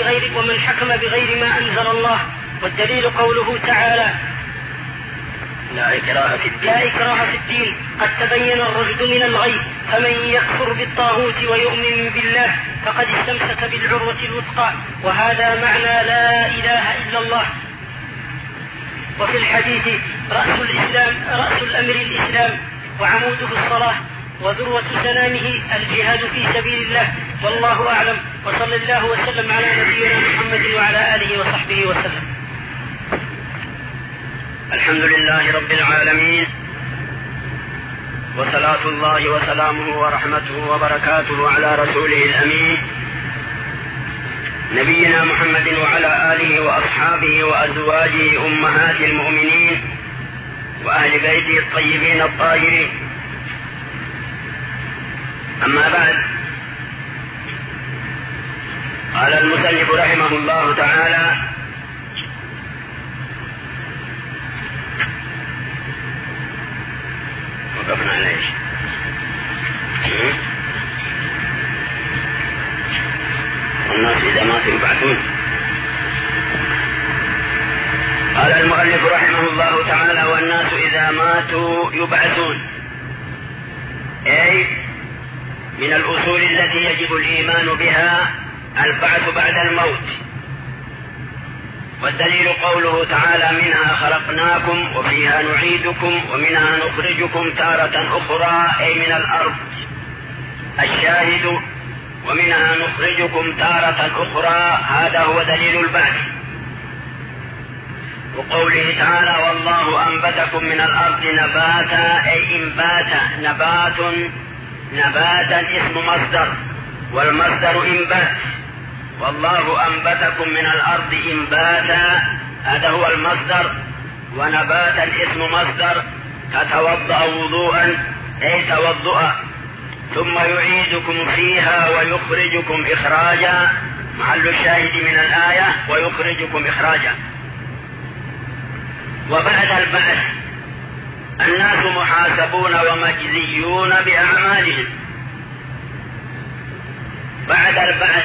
حكم بغير ما أنزل الله. والدليل قوله تعالى: لا إكراه في الدين قد تبين الرشد من الغي، فمن يكفر بالطاغوت ويؤمن بالله فقد استمسك بالعروة الوثقى، وهذا معنى لا إله إلا الله. وفي الحديث رأس الأمر الإسلام وعموده الصلاة وذروة سنامه الجهاد في سبيل الله، والله أعلم، وصلى الله وسلم على نبينا محمد وعلى آله وصحبه وسلم. الحمد لله رب العالمين، وصلاة الله وسلامه ورحمته وبركاته على رسوله الأمين نبينا محمد وعلى آله وأصحابه وأزواجه أمهات المؤمنين وأهل بيته الطيبين الطاهرين. أما بعد، قال المصنف رحمه الله تعالى: وقفنا على ايش؟ والناس إذا ماتوا يبعثون. قال المؤلف رحمه الله تعالى: والناس إذا ماتوا يبعثون، أي من الأصول التي يجب الإيمان بها البعث بعد الموت. والدليل قوله تعالى: منها خلقناكم وفيها نعيدكم ومنها نخرجكم تارة أخرى، أي من الأرض. الشاهد: ومنها نخرجكم تارة أخرى، هذا هو دليل البعث. وقوله تعالى: والله أنبتكم من الأرض نباتا، أي إنباتا. نباتا اسم مصدر، والمصدر إنبات. والله أنبتكم من الأرض إنباتا، هذا هو المصدر. ونباتا اسم مصدر، تتوضأ وضوءا، أي توضؤا. ثم يعيدكم فيها ويخرجكم إخراجا، محل الشاهد من الآية: ويخرجكم إخراجا. وبعد البعث الناس محاسبون ومجزيون بأعمالهم. بعد البعث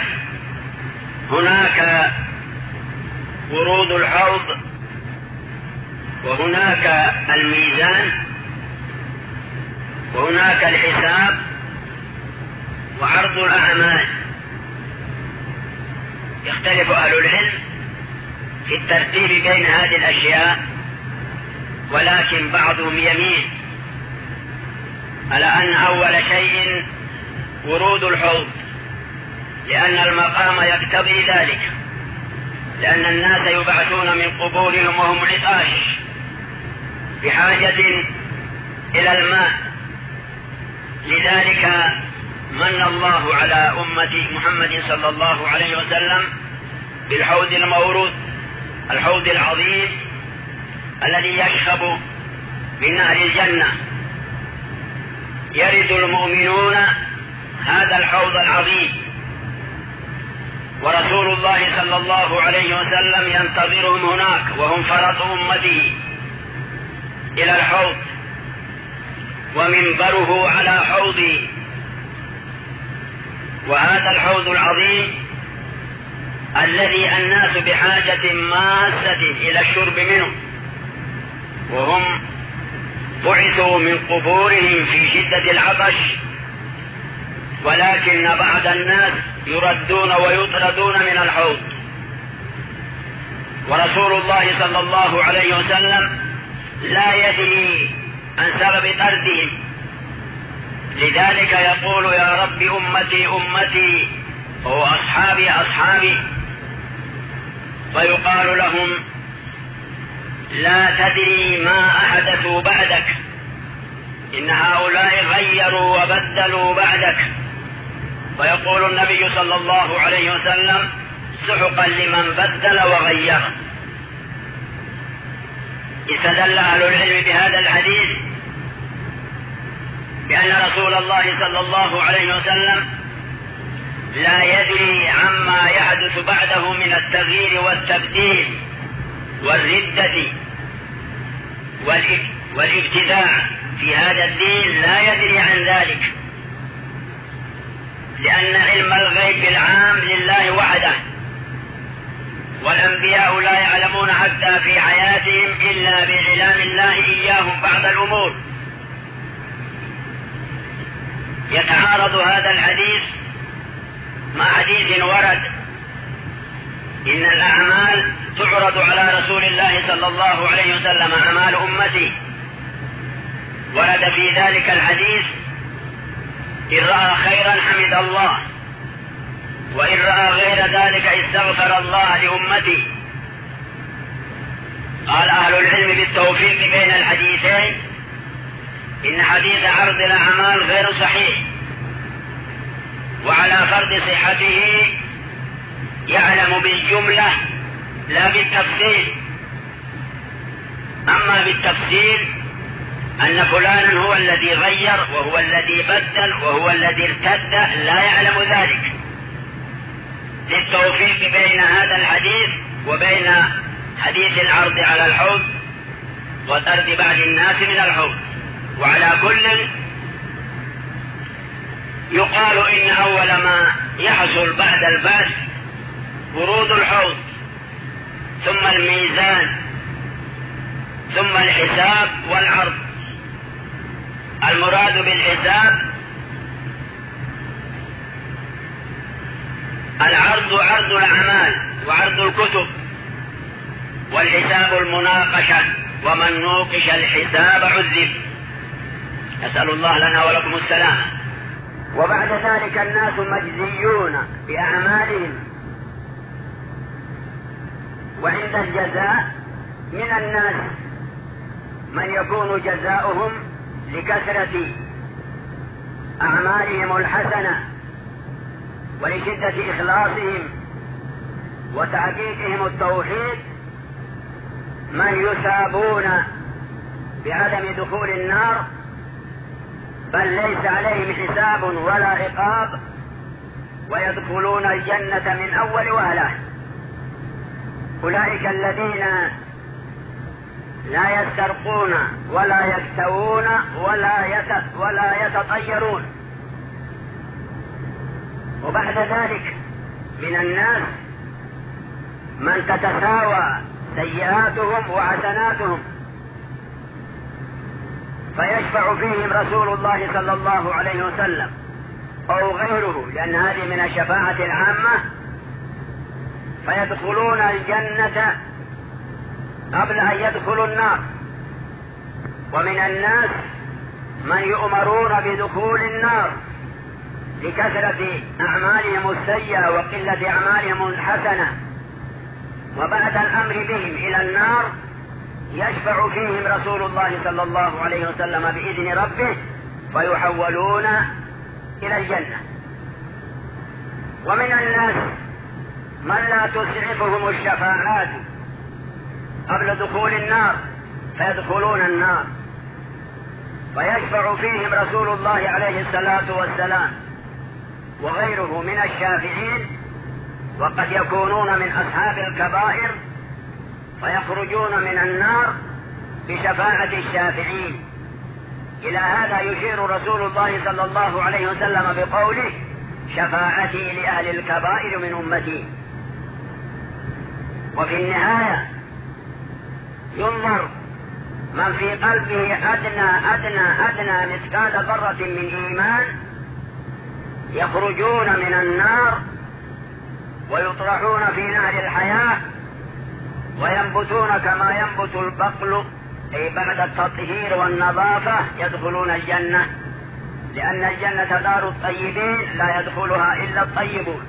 هناك ورود الحوض، وهناك الميزان، وهناك الحساب، وعرض الأعمال. يختلف أهل العلم في الترتيب بين هذه الأشياء، ولكن بعضهم يميل على أن أول شيء ورود الحوض، لأن المقام يقتضي ذلك، لأن الناس يبعثون من قبورهم وهم عطاش بحاجة إلى الماء. لذلك من الله على أمة محمد صلى الله عليه وسلم بالحوض المورود، الحوض العظيم الذي يشرب من نهر الجنة. يرد المؤمنون هذا الحوض العظيم، ورسول الله صلى الله عليه وسلم ينتظرهم هناك، وهم فرط أمته إلى الحوض، ومنبره على حوضه. وهذا الحوض العظيم الذي الناس بحاجة ماسة إلى الشرب منه، وهم بعثوا من قبورهم في شدة العطش، ولكن بعض الناس يردون ويطردون من الحوض. ورسول الله صلى الله عليه وسلم لا يدري عن سبب طردهم، لذلك يقول: يا رب أمتي أمتي، وأصحابي أصحابي. ويقال لهم: لا تدري ما أحدثوا بعدك، إن هؤلاء غيروا وبدلوا بعدك. ويقول النبي صلى الله عليه وسلم: سحقا لمن بدل وغير. استدل أهل العلم بهذا الحديث بأن رسول الله صلى الله عليه وسلم لا يدري عما يحدث بعده من التغيير والتبديل والردة والابتداع في هذا الدين، لا يدري عن ذلك، لأن علم الغيب العام لله وحده، والأنبياء لا يعلمون حتى في حياتهم إلا بإعلام الله إياهم بعض الأمور. يتعارض هذا الحديث مع حديث ورد إن الأعمال تعرض على رسول الله صلى الله عليه وسلم أعمال أمته. ورد في ذلك الحديث إن رأى خيرا حمد الله، وإن رأى غير ذلك استغفر الله لأمته. قال أهل العلم بالتوفيق بين الحديثين إن حديث عرض الأعمال غير صحيح، وعلى فرض صحته يعلم بالجملة لا بالتفصيل. أما بالتفصيل أن فلانا هو الذي غير وهو الذي بدل وهو الذي ارتد لا يعلم ذلك، للتوفيق بين هذا الحديث وبين حديث العرض على الحوض وطرد بعض الناس من الحوض. وعلى كل يقال إن أول ما يحصل بعد البعث ورود الحوض، ثم الميزان، ثم الحساب والعرض. المراد بالحساب العرض عرض الأعمال وعرض الكتب، والحساب المناقشة، ومن نوقش الحساب عذب. أسأل الله لنا ولكم السلام. وبعد ذلك الناس مجزيون بأعمالهم، وعند الجزاء من الناس من يكون جزاؤهم لكثرة أعمالهم الحسنة ولشدة إخلاصهم وتحقيقهم التوحيد، من يثابون بعدم دخول النار، بل ليس عليهم حساب ولا عقاب، ويدخلون الجنة من أول وهلة. أولئك الذين لا يسترقون ولا يكتوون ولا يتطيرون. وبعد ذلك من الناس من تتساوى سيئاتهم وحسناتهم، فيشفع فيهم رسول الله صلى الله عليه وسلم أو غيره، لأن هذه من الشفاعة العامة، فيدخلون الجنة قبل أن يدخلوا النار. ومن الناس من يؤمرون بدخول النار لكثرة أعمالهم السيئة وقلة أعمالهم الحسنة، وبعد الأمر بهم إلى النار يشفع فيهم رسول الله صلى الله عليه وسلم بإذن ربه فيحولون إلى الجنة. ومن الناس من لا تسعفهم الشفاعات قبل دخول النار فيدخلون النار، فيشفع فيهم رسول الله عليه الصلاة والسلام وغيره من الشافعين، وقد يكونون من أصحاب الكبائر فيخرجون من النار بشفاعة الشافعين. إلى هذا يشير رسول الله صلى الله عليه وسلم بقوله شفاعتي لأهل الكبائر من أمتي. وفي النهاية ينظر من في قلبه أدنى مثقال ذرة من إيمان، يخرجون من النار ويطرحون في نهر الحياة وينبتون كما ينبت البقل، أي بعد التطهير والنظافة يدخلون الجنة، لأن الجنة دار الطيبين لا يدخلها إلا الطيبون.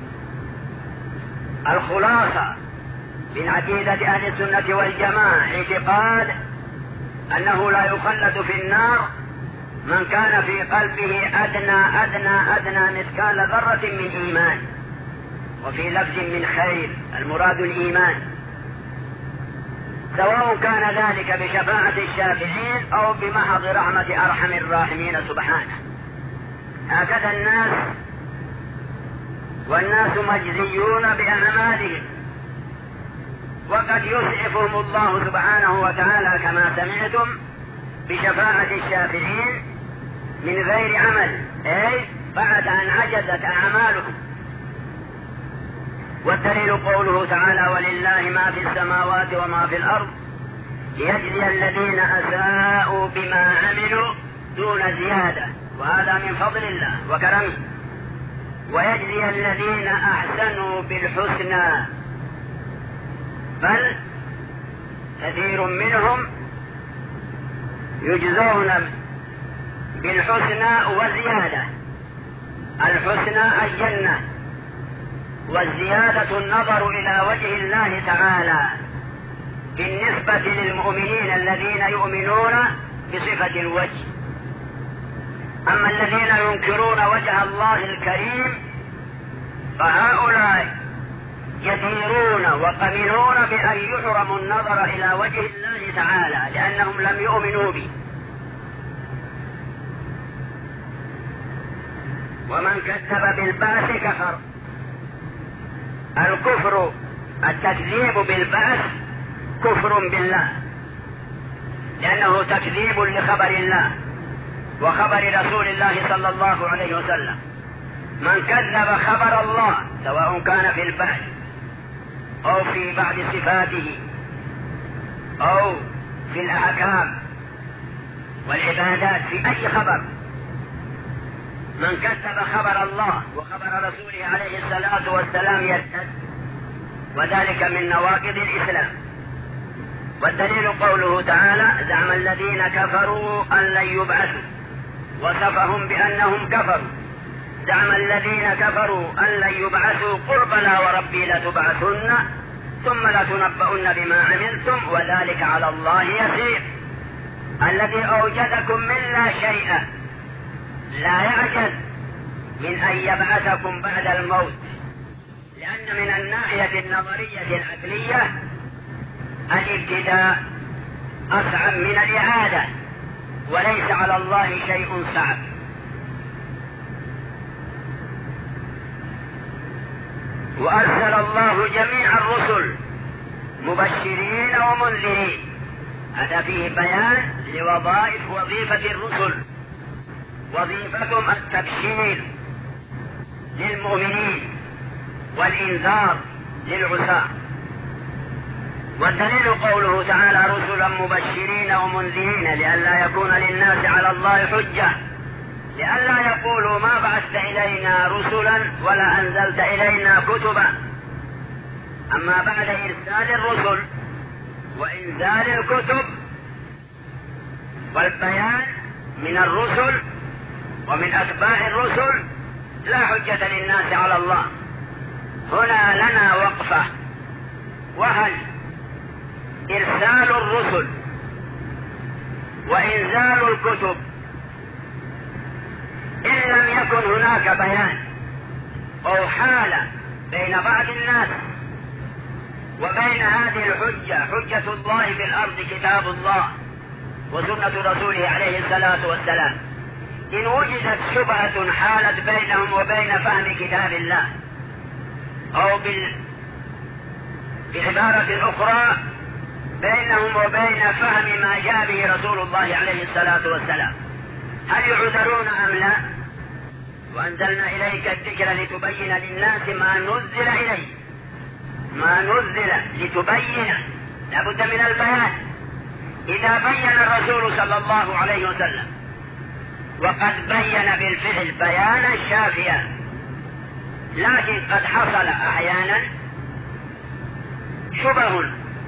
الخلاصة من عقيدة أهل السنة والجماعة اعتقاد أنه لا يخلد في النار من كان في قلبه أدنى مثقال ذرة من إيمان، وفي لفظ من خير، المراد الإيمان، سواء كان ذلك بشفاعة الشافعين أو بمحض رحمة أرحم الراحمين سبحانه. هكذا الناس، والناس مجزيون بأعمالهم، وقد يسعفهم الله سبحانه وتعالى كما سمعتم بشفاعة الشافعين من غير عمل، أي بعد أن عجزت أعمالهم. والدليل قوله تعالى ولله ما في السماوات وما في الأرض ليجزي الذين أساءوا بما عملوا دون زيادة، وهذا من فضل الله وكرمه، ويجزي الذين أحسنوا بالحسنى، بل كثير منهم يجزون بالحسنى وزيادة. الحسنى الجنة، والزيادة النظر إلى وجه الله تعالى بالنسبة للمؤمنين الذين يؤمنون بصفة الوجه. أما الذين ينكرون وجه الله الكريم فهؤلاء يديرون وقمنون بأن يحرموا النظر إلى وجه الله تعالى لأنهم لم يؤمنوا به. ومن كذب بالبعث كفر. الكفر التكذيب بالبعث كفر بالله، لأنه تكذيب لخبر الله وخبر رسول الله صلى الله عليه وسلم. من كذب خبر الله سواء كان في البعث أو في بعض صفاته أو في الأحكام والعبادات، في أي خبر، من كذب خبر الله وخبر رسوله عليه الصلاة والسلام يرتد، وذلك من نواقض الإسلام. والدليل قوله تعالى زعم الذين كفروا أن لن يبعثوا، وصفهم بأنهم كفروا. زعم الذين كفروا أن لن يبعثوا قل بلى وربي لتبعثن ثم لتنبؤن بما عملتم وذلك على الله يسير. الذي أوجدكم من لا شيء لا يعجز من أن يبعثكم بعد الموت، لأن من الناحية النظرية العقلية الابتداء أصعب من الإعادة، وليس على الله شيء صعب. وأرسل الله جميع الرسل مبشرين ومنذرين. هذا فيه بيان لوظائف وظيفة الرسل. وظيفتهم التبشير للمؤمنين والإنذار للعصاة. والدليل قوله تعالى رسلا مبشرين ومنذرين لئلا يكون للناس على الله حجة، لئلا يقولوا ما بعثت إلينا رسلا ولا أنزلت إلينا كتبا. أما بعد إرسال الرسل وإنزال الكتب والبيان من الرسل ومن أتباع الرسل لا حجة للناس على الله. هنا لنا وقفة، وهل إرسال الرسل وإنزال الكتب إن لم يكن هناك بيان أو حالة بين بعض الناس وبين هذه الحجة، حجة الله في الأرض كتاب الله وسنة رسوله عليه الصلاة والسلام، إن وجدت شبهة حالت بينهم وبين فهم كتاب الله، أو بعبارة أخرى بينهم وبين فهم ما جاء به رسول الله عليه الصلاة والسلام، هل يعذرون أم لا؟ وأنزلنا إليك الذكر لتبين للناس ما نزل إليه، ما نزل لتبين، لابد من البيان. إذا بين الرسول صلى الله عليه وسلم وقد بين بالفعل بيانا شافيا، لكن قد حصل أحيانا شبه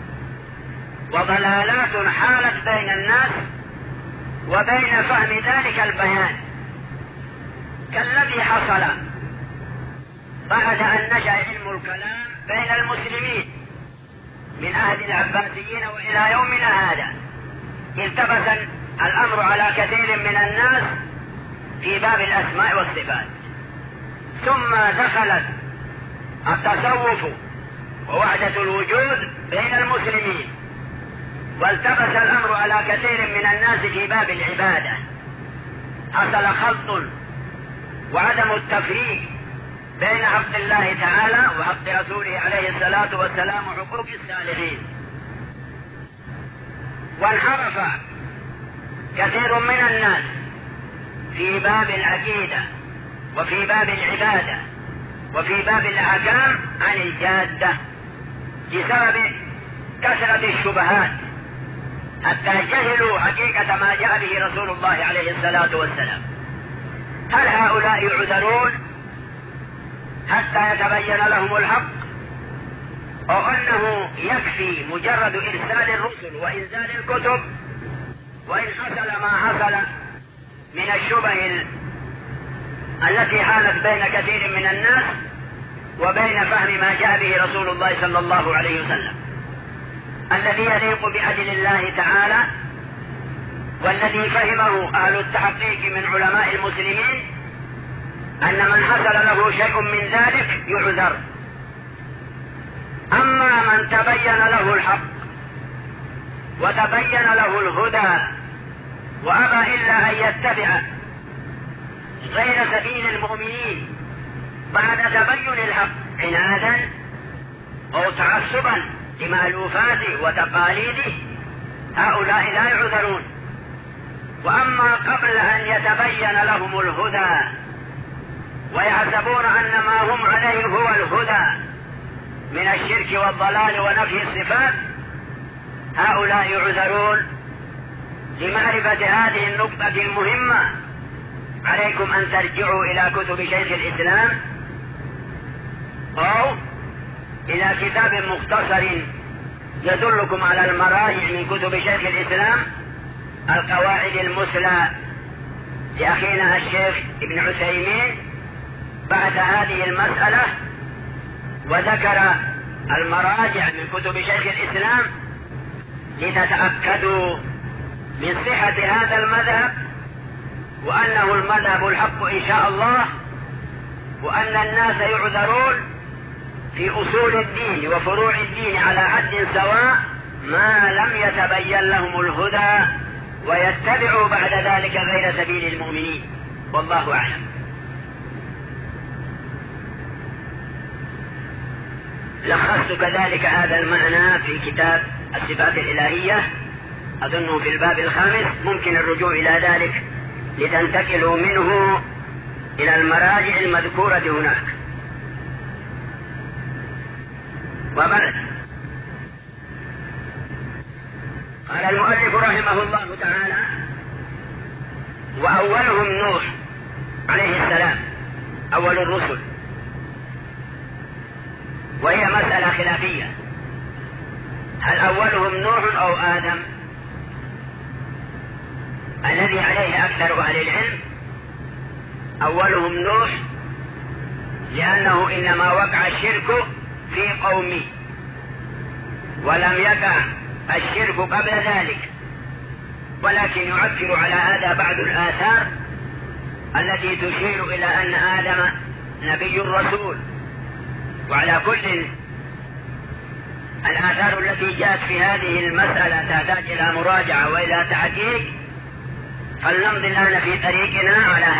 وضلالات حالت بين الناس وبين فهم ذلك البيان، كالذي حصل بعد أن نشأ علم الكلام بين المسلمين من عهد العباسيين وإلى يومنا هذا. التبس الأمر على كثير من الناس في باب الأسماء والصفات، ثم دخلت التصوف ووحدة الوجود بين المسلمين، والتبس الأمر على كثير من الناس في باب العبادة. حصل خلط وعدم التفريق بين حق الله تعالى وحق رسوله عليه الصلاة والسلام وحقوق الصالحين، وانحرف كثير من الناس في باب العقيدة وفي باب العبادة وفي باب الأحكام عن الجادة بسبب كثرة الشبهات حتى جهلوا حقيقة ما جاء به رسول الله عليه الصلاة والسلام. هل هؤلاء يعذرون حتى يتبين لهم الحق، أو أنه يكفي مجرد إرسال الرسل وإنزال الكتب وإن حصل ما حصل من الشبه التي حالت بين كثير من الناس وبين فهم ما جاء به رسول الله صلى الله عليه وسلم الذي يليق بأجل الله تعالى، والذي فهمه أهل التحقيق من علماء المسلمين أن من حصل له شيء من ذلك يعذر. أما من تبين له الحق وتبين له الهدى وأبى إلا أن يتبع غير سبيل المؤمنين بعد تبين الحق عنادا أو تعصبا لمألوفاته وتقاليده، هؤلاء لا يعذرون. وأما قبل أن يتبين لهم الهدى ويحسبون أن ما هم عليه هو الهدى من الشرك والضلال ونفي الصفات، هؤلاء يعذرون. لمعرفة هذه النقطة المهمة عليكم أن ترجعوا إلى كتب شيخ الإسلام أو إلى كتاب مختصر يدلكم على المراجع من كتب شيخ الإسلام، القواعد المثلى لأخينا الشيخ ابن عثيمين بعد هذه المسألة، وذكر المراجع من كتب شيخ الإسلام لتتأكدوا من صحة هذا المذهب وأنه المذهب الحق إن شاء الله، وأن الناس يعذرون في أصول الدين وفروع الدين على حد سواء ما لم يتبين لهم الهدى ويتبعوا بعد ذلك غير سبيل المؤمنين، والله أعلم. لخصت كذلك هذا المعنى في كتاب الصفات الإلهية، أظنه في الباب الخامس، ممكن الرجوع إلى ذلك لتنتقلوا منه إلى المراجع المذكورة هناك. وبعد قال المؤلف رحمه الله تعالى: وأولهم نوح عليه السلام أول الرسل، وهي مسألة خلافية، هل أولهم نوح أو آدم؟ الذي عليه أكثر أهل العلم أولهم نوح، لأنه إنما وقع الشرك في قومه ولم يقع الشرك قبل ذلك، ولكن يعكر على هذا بعض الآثار التي تشير إلى أن آدم نبي رسول. وعلى كل الآثار التي جاءت في هذه المسألة تحتاج إلى مراجعة وإلى تحقيق، فلنمضي الآن في طريقنا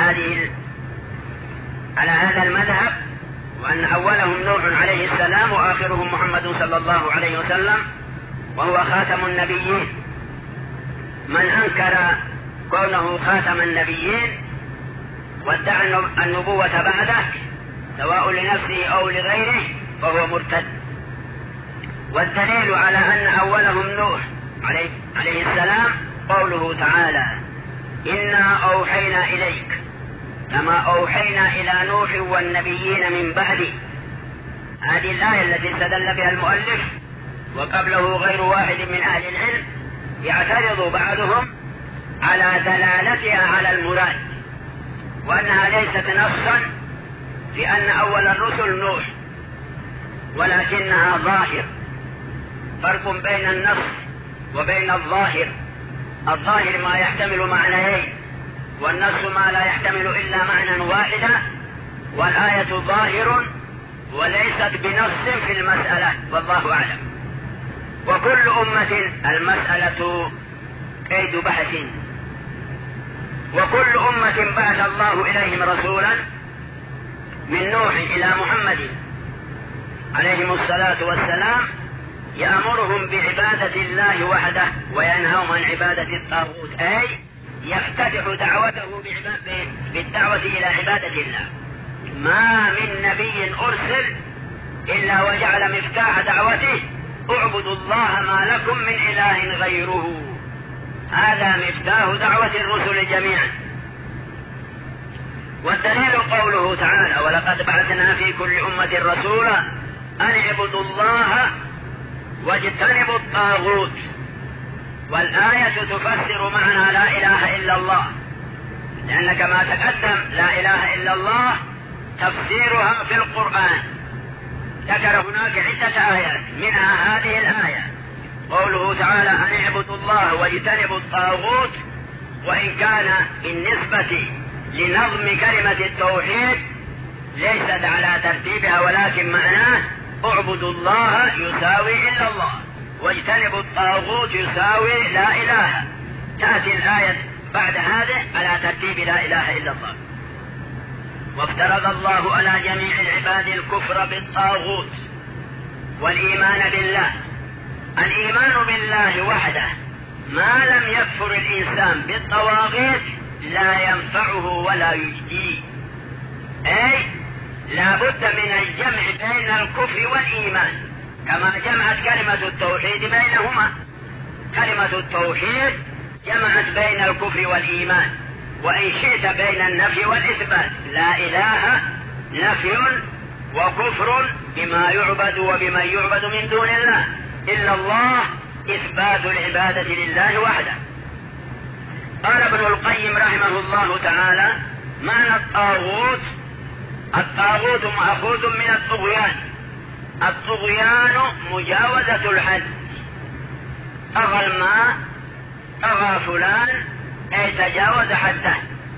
على هذا المذهب، وأن أولهم نوح عليه السلام وآخرهم محمد صلى الله عليه وسلم وهو خاتم النبيين. من أنكر كونه خاتم النبيين وادعى النبوة بعده سواء لنفسه أو لغيره فهو مرتد. والدليل على أن أولهم نوح عليه السلام قوله تعالى: إنا أوحينا إليك كما أوحينا إلى نوح والنبيين من بعده. هذه الآية التي استدل بها المؤلف وقبله غير واحد من أهل العلم يعترض بعضهم على دلالتها على المراد، وأنها ليست نصا في أن أول الرسل نوح، ولكنها ظاهر. فرق بين النص وبين الظاهر. الظاهر ما يحتمل معنيين، والنص ما لا يحتمل إلا معنى واحدا، والآية ظاهر وليست بنص في المسألة، والله أعلم. وكل أمة المسألة قيد بحث، وكل أمة بعث الله إليهم رسولا من نوح إلى محمد عليهم الصلاة والسلام يأمرهم بعبادة الله وحده وينهاهم عن عبادة الطاغوت، أي يفتتح دعوته بالدعوة إلى عبادة الله. ما من نبي أرسل إلا وجعل مفتاح دعوته اعبدوا الله ما لكم من إله غيره. هذا مفتاح دعوة الرسل جميعا. والدليل قوله تعالى ولقد بعثنا في كل أمة رسولا أن اعبدوا الله واجتنبوا الطاغوت. والآية تفسر معنى لا إله إلا الله، لأن كما تقدم لا إله إلا الله تفسيرها في القرآن ذكر هناك عدة آيات، منها هذه الآية قوله تعالى أن اعبدوا الله واجتنبوا الطاغوت. وإن كان بالنسبة لنظم كلمة التوحيد ليست على ترتيبها، ولكن معناه اعبدوا الله يساوي إلا الله، واجتنبوا الطاغوت يساوي لا إله. تأتي الآية بعد هذا على ترتيب لا إله إلا الله. وافترض الله على جميع العباد الكفر بالطاغوت والإيمان بالله. الإيمان بالله وحده ما لم يكفر الإنسان بالطواغيت لا ينفعه ولا يجديه، أي لا بد من الجمع بين الكفر والإيمان، كما جمعت كلمة التوحيد بينهما. كلمة التوحيد جمعت بين الكفر والإيمان، وإن شئت بين النفي والإثبات. لا إله نفي وكفر بما يعبد وبمن يعبد من دون الله، إلا الله إثبات العبادة لله وحده. قال ابن القيم رحمه الله تعالى معنى الطاغوت: الطاغوت مأخوذ من الطغيان. الطغيان مجاوزة الحد. طغى الماء، طغى فلان، أي تجاوز حده.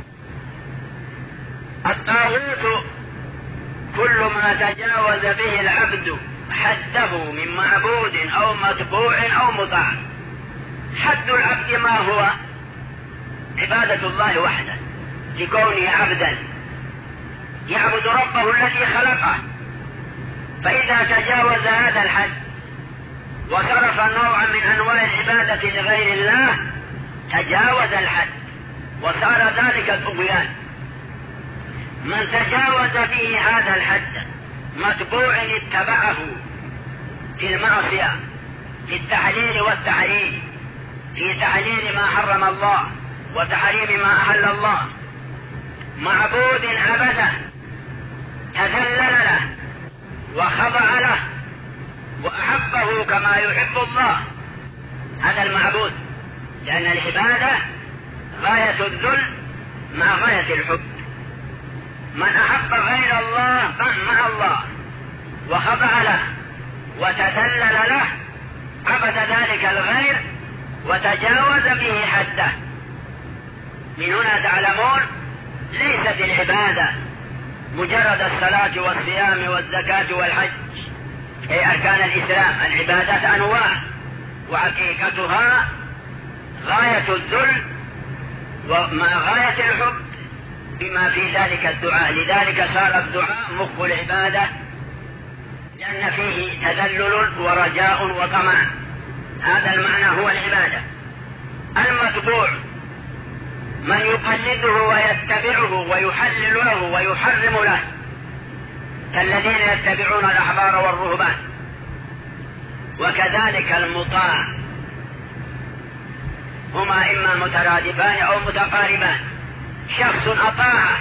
الطاغوت كل ما تجاوز به العبد حده من معبود أو متبوع أو مطاع. حد العبد ما هو؟ عبادة الله وحده، لكونه عبدا يعبد ربه الذي خلقه. فإذا تجاوز هذا الحد وصرف نوعا من أنواع العبادة لغير الله تجاوز الحد وصار ذلك طغيان. من تجاوز به هذا الحد متبوع اتبعه في المعصية، في التحليل والتحريم، في تحليل ما حرم الله وتحريم ما أحل الله. معبود عبده تذلل له وخضع له وأحبه كما يحب الله، هذا المعبود، لأن العبادة غاية الذل مع غاية الحب. من أحب غير الله مع الله وخضع له وتذلل له عبد ذلك الغير وتجاوز به حده. من هنا تعلمون ليست العبادة مجرد الصلاة والصيام والزكاة والحج، أي أركان الإسلام. العبادات أنواع، وحقيقتها غاية الذل ومع غاية الحب بما في ذلك الدعاء. لذلك صار الدعاء مخ العبادة، لأن فيه تذلل ورجاء وطمع. هذا المعنى هو العبادة. المتبوع من يقلده ويتبعه ويحلل له ويحرم له، كالذين يتبعون الأحبار والرهبان. وكذلك المطاع، هما إما مترادفان أو متقاربان. شخص أطاع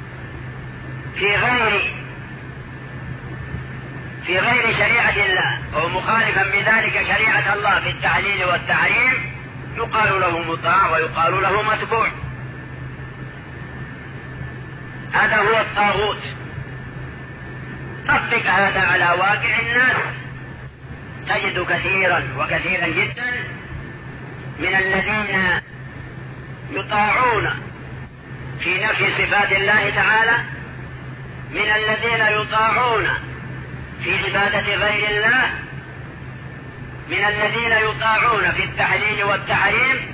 في غير شريعة الله أو مخالفا بذلك شريعة الله في التحليل والتحريم يقال له مطاع ويقال له متبوع. هذا هو الطاغوت. طبق هذا على واقع الناس تجد كثيرا وكثيرا جدا من الذين يطاعون في نفي صفات الله تعالى، من الذين يطاعون في عبادة غير الله، من الذين يطاعون في التحليل والتحريم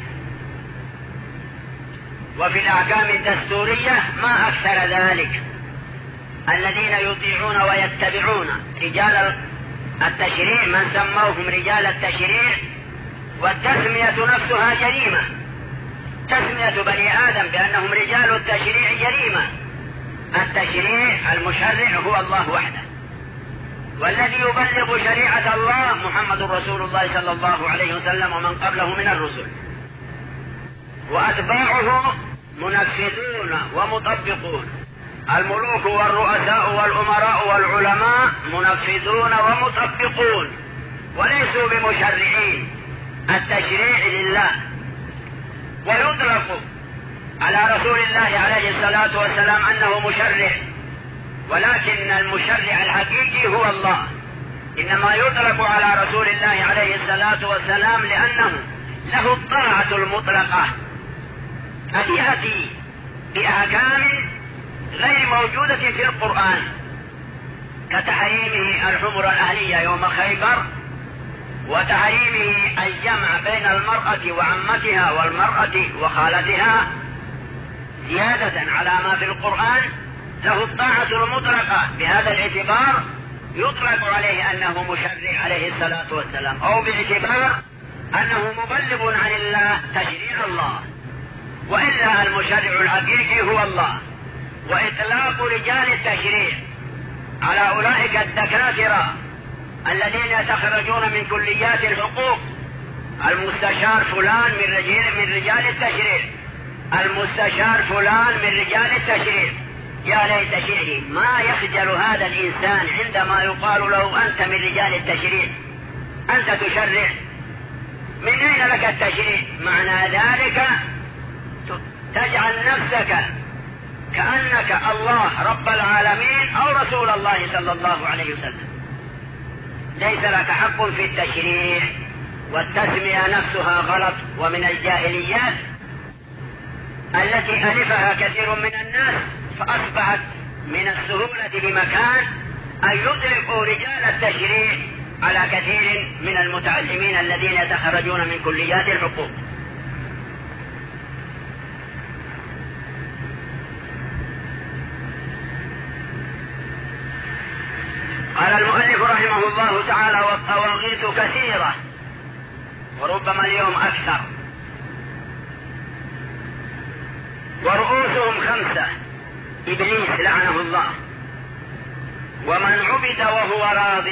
وفي الأحكام الدستورية. ما أكثر ذلك، الذين يطيعون ويتبعون رجال التشريع، من سموهم رجال التشريع، والتسمية نفسها جريمة. تسمية بني آدم بأنهم رجال التشريع جريمة، التشريع المشرع هو الله وحده، والذي يبلغ شريعة الله محمد رسول الله صلى الله عليه وسلم ومن قبله من الرسل، وأتباعه منفذون ومطبقون. الملوك والرؤساء والأمراء والعلماء منفذون ومطبقون وليسوا بمشرعين. التشريع لله، ويطلق على رسول الله عليه الصلاة والسلام أنه مشرع، ولكن المشرع الحقيقي هو الله. إنما يطلق على رسول الله عليه الصلاة والسلام لأنه له الطاعة المطلقة التي يأتي بأحكام غير موجودة في القرآن، كتحريمه الحمر الأهلية يوم خيبر، وتحريمه الجمع بين المرأة وعمتها والمرأة وخالتها زيادة على ما في القرآن. له الطاعة المطلقة. بهذا الاعتبار يطلق عليه أنه مشرع عليه الصلاة والسلام، أو باعتبار أنه مبلغ عن الله تشريع الله. وإلا المشرع الحقيقي هو الله. وإطلاق رجال التشريع على أولئك الدكاترة الذين يتخرجون من كليات الحقوق، المستشار فلان من رجال التشريع، المستشار فلان من رجال التشريع. يا ليت شعري ما يخجل هذا الإنسان عندما يقال له أنت من رجال التشريع، أنت تشرع. من أين لك التشريع؟ معنى ذلك تجعل نفسك كأنك الله رب العالمين أو رسول الله صلى الله عليه وسلم. ليس لك حق في التشريع. والتسمية نفسها غلط، ومن الجاهليات التي ألفها كثير من الناس، فأصبحت من السهولة بمكان أن يطلقوا رجال التشريع على كثير من المتعلمين الذين يتخرجون من كليات الحقوق. قال المؤلف رحمه الله تعالى: والطواغيت كثيرة وربما اليوم أكثر، ورؤوسهم 5: إبليس لعنه الله، ومن عبد وهو راض.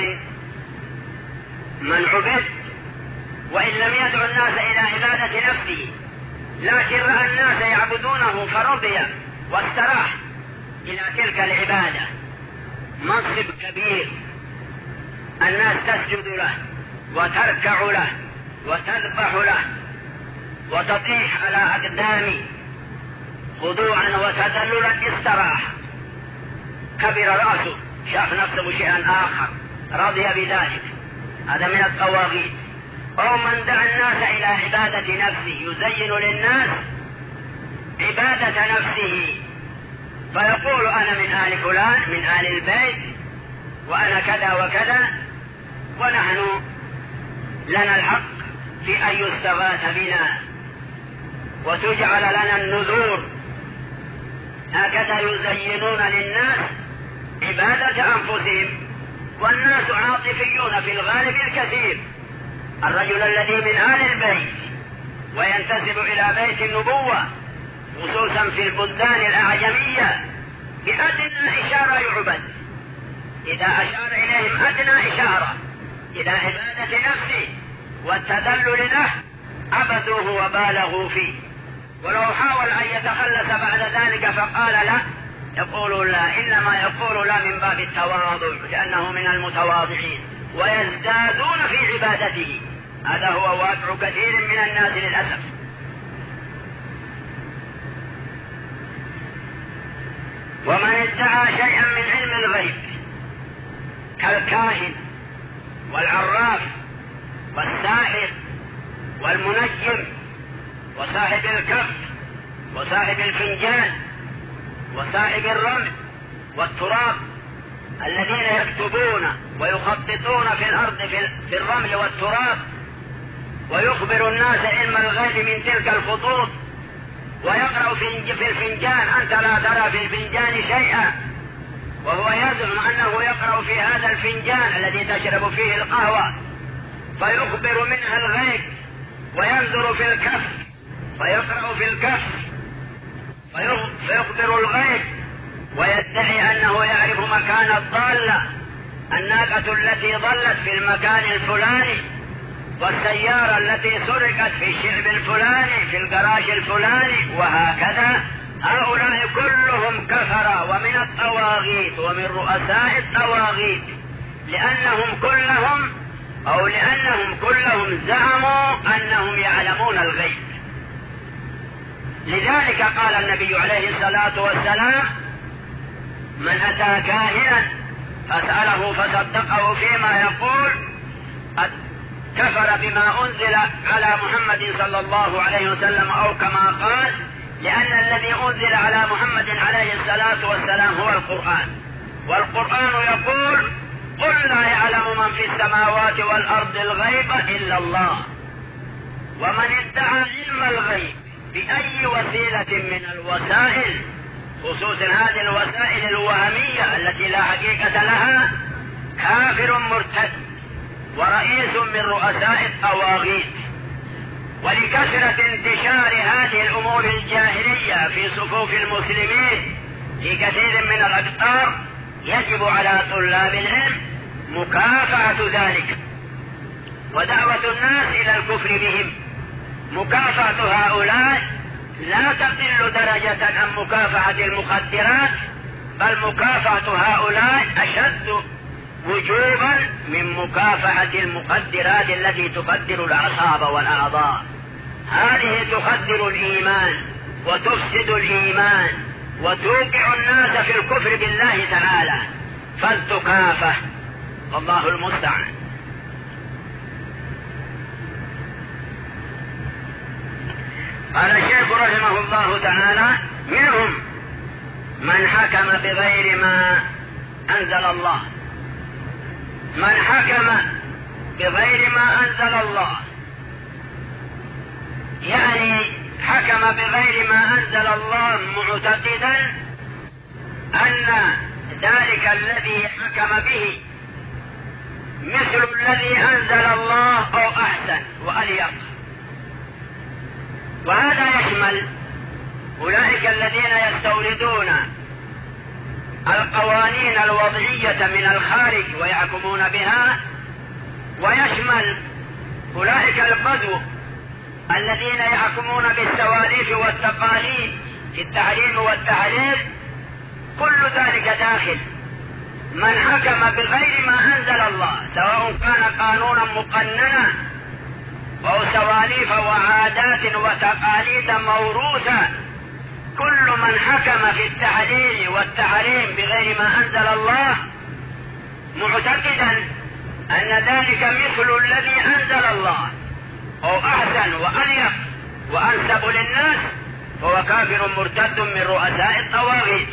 من عبد وإن لم يدعو الناس إلى عبادة نفسه، لكن رأى الناس يعبدونه فرضي واستراح إلى تلك العبادة. منصب كبير، الناس تسجد له وتركع له وتذبح له وتطيح على أقدامه خضوعا وتذللا، استراح، كبر رأسه، شاف نفسه شيئا آخر، رضي بذلك. هذا من الطواغيت. أو من دعا الناس إلى عبادة نفسه، يزين للناس عبادة نفسه، فيقول أنا من آل فلان، من آل البيت، وأنا كذا وكذا، ونحن لنا الحق في أن يستغاث بنا وتجعل لنا النذور. هكذا يزينون للناس عبادة أنفسهم، والناس عاطفيون في الغالب الكثير. الرجل الذي من آل البيت وينتسب إلى بيت النبوة، خصوصا في البلدان الأعجمية، بأدنى إشارة يعبد. إذا أشار إليهم أدنى إشارة إلى عبادة نفسه والتذلل له، عبدوه وبالغوا فيه. ولو حاول أن يتخلص بعد ذلك فقال لا، يقول لا، إنما يقول لا من باب التواضع، لأنه من المتواضعين، ويزدادون في عبادته. هذا هو واقع كثير من الناس للأسف. ومن ادعى شيئا من علم الغيب كالكاهن والعراف والساحر والمنجم وصاحب الكف وصاحب الفنجان وصاحب الرمل والتراب، الذين يكتبون ويخططون في الأرض في الرمل والتراب، ويخبر الناس علم الغيب من تلك الخطوط، ويقرأ في الفنجان أنت لا ترى في الفنجان شيئا، وهو يزعم أنه يقرأ في هذا الفنجان الذي تشرب فيه القهوة، فيخبر منها الغيب، وينظر في الكف فيقرأ في الكف فيخبر الغيب، ويدعي أنه يعرف مكان الضالة، الناقة التي ضلت في المكان الفلاني، والسيارة التي سرقت في الشعب الفلاني في الجراج الفلاني، وهكذا. هؤلاء كلهم كفر ومن الطواغيت ومن رؤساء الطواغيت، لأنهم كلهم زعموا أنهم يعلمون الغيب. لذلك قال النبي عليه الصلاة والسلام: من أتى كاهنا فسأله فصدقه فيما يقول كفر بما أنزل على محمد صلى الله عليه وسلم، أو كما قال: لأن الذي أنزل على محمد عليه الصلاة والسلام هو القرآن، والقرآن يقول: قل لا يعلم من في السماوات والأرض الغيب إلا الله. ومن ادعى علم الغيب بأي وسيلة من الوسائل، خصوصا هذه الوسائل الوهمية التي لا حقيقة لها، كافر مرتد ورئيس من رؤساء الطواغيت. ولكثرة انتشار هذه الأمور الجاهلية في صفوف المسلمين في كثير من الأقطار، يجب على طلاب العلم مكافحة ذلك ودعوة الناس إلى الكفر بهم. مكافحة هؤلاء لا تقل درجة عن مكافحة المخدرات، بل مكافحة هؤلاء أشد وجوبا من مكافحة المخدرات التي تخدر الأعصاب والأعضاء. هذه تخدر الإيمان وتفسد الإيمان وتوقع الناس في الكفر بالله تعالى، فلتكافح، والله المستعان. قال الشيخ رحمه الله تعالى: منهم من حكم بغير ما أنزل الله. من حكم بغير ما أنزل الله يعني حكم بغير ما أنزل الله معتقدا أن ذلك الذي حكم به مثل الذي أنزل الله أو أحسن وأليق. وهذا يشمل أولئك الذين يستوردون القوانين الوضعية من الخارج ويحكمون بها، ويشمل أولئك البدو الذين يحكمون بالسواليف والتقاليد في التحريم والتحليل. كل ذلك داخل. من حكم بغير ما أنزل الله، سواء كان قانونا مقننا أو سواليف وعادات وتقاليد موروثة، كل من حكم في التحليل والتحريم بغير ما أنزل الله معتقدا أن ذلك مثل الذي أنزل الله أو أحسن وأليق وأنسب للناس، فهو كافر مرتد من رؤساء الطواغيت.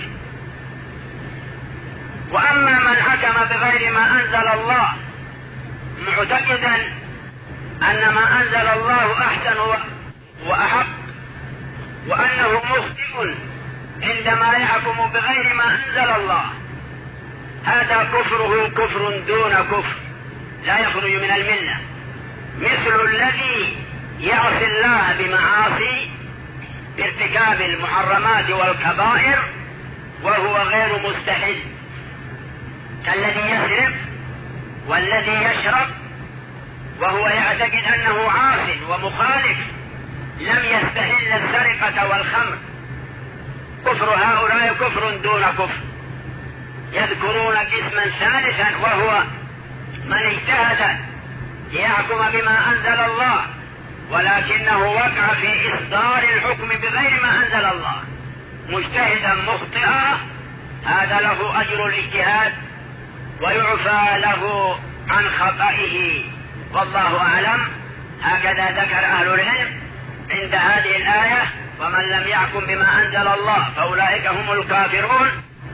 وأما من حكم بغير ما أنزل الله معتقدا أن ما أنزل الله أحسن وأحق، وأنه مخطئ عندما يحكم بغير ما أنزل الله، هذا كفره كفر دون كفر، لا يخرج من الملة، مثل الذي يعصي الله بمعاصي بارتكاب المحرمات والكبائر وهو غير مستحل، كالذي يسرق والذي يشرب وهو يعتقد أنه عاص ومخالف لم يستحل السرقة والخمر. كفر هؤلاء كفر دون كفر. يذكرون قسما ثالثا وهو من اجتهد ليحكم بما أنزل الله ولكنه وقع في إصدار الحكم بغير ما أنزل الله مجتهدا مخطئا، هذا له أجر الاجتهاد ويعفى له عن خطئه، والله أعلم. هكذا ذكر أهل العلم عند هذه الآية: ومن لم يحكم بما أنزل الله فأولئك هم الكافرون.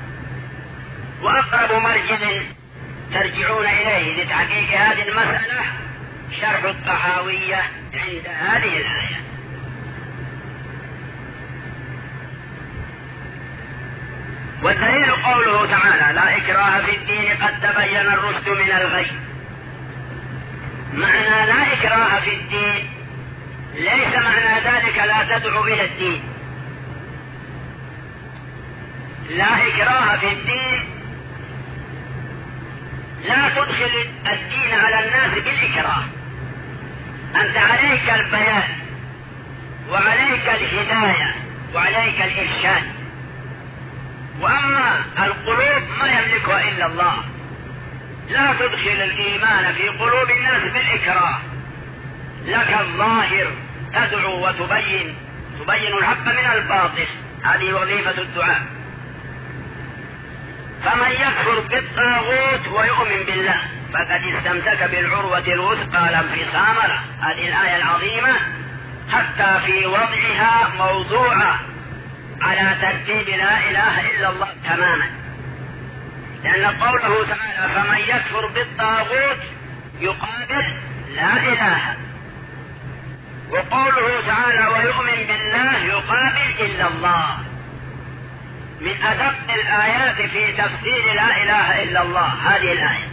وأقرب مرجع ترجعون إليه لتحقيق هذه المسألة شرح الطحاوية عند هذه الآية. والدليل قوله تعالى: لا إكراه في الدين قد تبين الرشد من الغي. معنى لا إكراه في الدين ليس معنى ذلك لا تدعو إلى الدين، لا إكراه في الدين، لا تدخل الدين على الناس بالإكراه. أنت عليك البيان وعليك الهداية وعليك الإرشاد، وأما القلوب ما يملكها إلا الله. لا تدخل الإيمان في قلوب الناس بالإكراه، لك الظاهر تدعو وتبين الحق من الباطل، هذه وظيفة الدعاء. فمن يكفر بالطاغوت ويؤمن بالله فقد استمسك بالعروة الوثقى لا انفصام لها. هذه الآية العظيمة حتى في وضعها موضوعة على ترتيب لا إله إلا الله تماما، لأن قوله تعالى فمن يكفر بالطاغوت يقابل لا إله، وقوله تعالى ويؤمن بالله يقابل إلا الله. من أدق الآيات في تفسير لا إله إلا الله هذه الآية.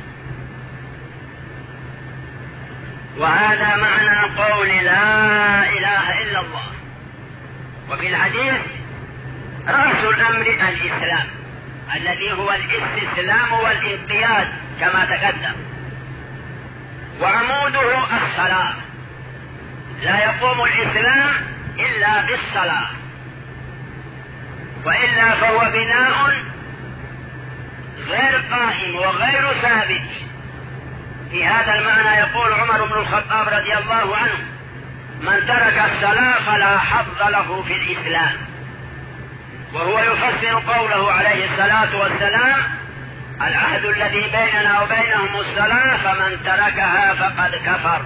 وهذا معنى قول لا إله إلا الله. وفي الحديث رأس الأمر الإسلام الذي هو الاستسلام والانقياد كما تقدم، وعموده الصلاة. لا يقوم الإسلام إلا بالصلاة، وإلا فهو بناء غير قائم وغير ثابت. في هذا المعنى يقول عمر بن الخطاب رضي الله عنه من ترك الصلاة فلا حظ له في الإسلام، وهو يفسر قوله عليه الصلاة والسلام العهد الذي بيننا وبينهم الصلاة فمن تركها فقد كفر.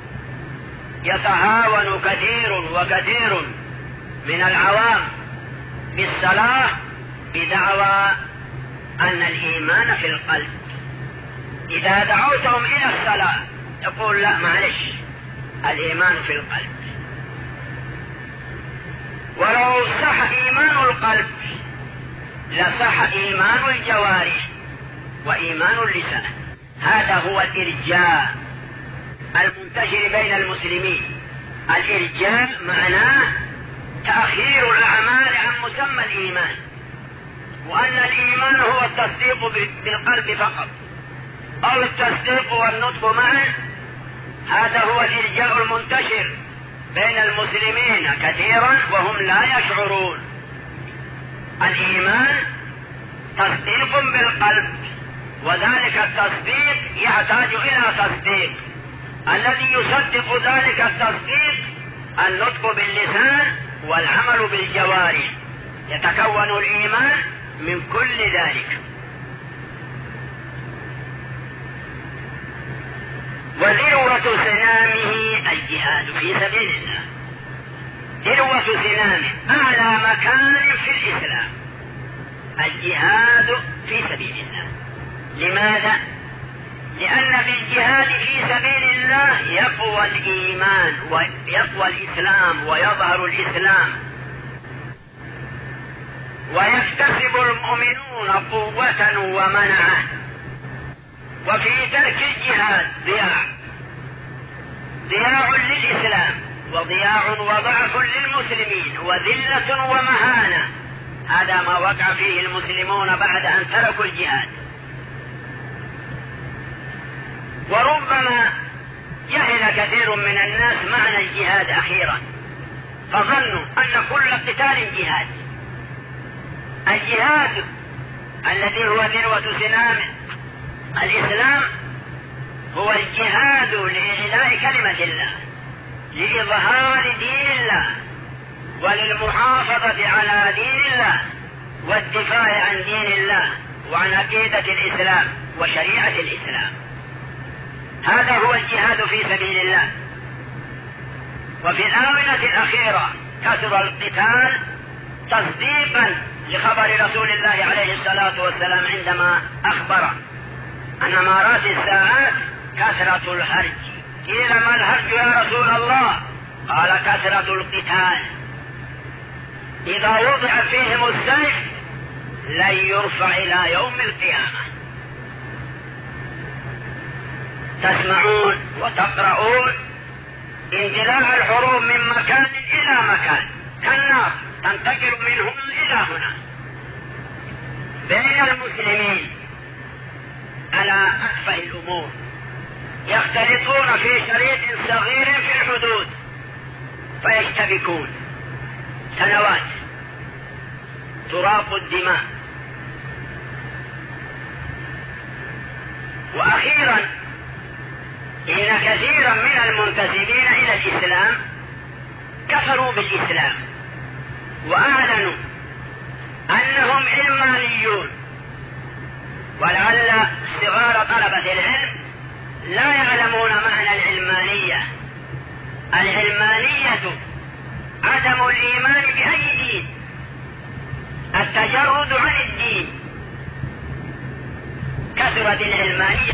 يتهاون كثير من العوام بالصلاة بدعوى أن الإيمان في القلب. إذا دعوتهم إلى الصلاة يقول لا معلش، الإيمان في القلب. ولو صح إيمان القلب لصح إيمان الجوارح وإيمان اللسان. هذا هو الإرجاء المنتشر بين المسلمين. الإرجاء معناه تأخير الأعمال عن مسمى الإيمان، وأن الإيمان هو التصديق بالقلب فقط أو التصديق والنطق معا. هذا هو الإرجاء المنتشر بين المسلمين كثيرا وهم لا يشعرون. الإيمان تصديق بالقلب، وذلك التصديق يحتاج إلى تصديق. الذي يصدق ذلك التصديق النطق باللسان والعمل بالجوارح. يتكون الإيمان من كل ذلك. وذروة سنامه الجهاد في سبيل الله. ذروة سنامه أعلى مكان في الإسلام الجهاد في سبيل الله. لماذا؟ لأن بالجهاد في سبيل الله يقوى الإيمان ويقوى الإسلام ويظهر الإسلام، ويكتسب المؤمنون قوة ومنعة. وفي ترك الجهاد ضياع للإسلام وضياع وضعف للمسلمين وذلة ومهانة. هذا ما وقع فيه المسلمون بعد أن تركوا الجهاد. وربما جهل كثير من الناس معنى الجهاد أخيرا، فظنوا أن كل قتال جهاد. الجهاد الذي هو ذروة سنام الإسلام هو الجهاد لإعلاء كلمة الله، لإظهار دين الله، وللمحافظة على دين الله، والدفاع عن دين الله وعن عقيدة الإسلام وشريعة الإسلام. هذا هو الجهاد في سبيل الله. وفي الآونة الأخيرة كثر القتال تصديقا لخبر رسول الله عليه الصلاة والسلام عندما أخبر عن أمارات الساعات كثرة الهرج. قيل ما الهرج يا رسول الله؟ قال كثرة القتال. إذا وضع فيهم السيف لن يرفع إلى يوم القيامة. تسمعون وتقرؤون اندلاع الحروب من مكان إلى مكان كالنار تنتقل من هنا إلى هنا. بين المسلمين على أتفه الأمور، يختلطون في شريط صغير في الحدود فيشتبكون سنوات، تراق الدماء. وأخيرا إن كثيرا من المنتسبين إلى الإسلام كفروا بالإسلام وأعلنوا أنهم علمانيون، ولعل صغار طلبة العلم لا يعلمون معنى العلمانية. العلمانية عدم الإيمان بأي دين، التجرد عن الدين. كثرت العلمانية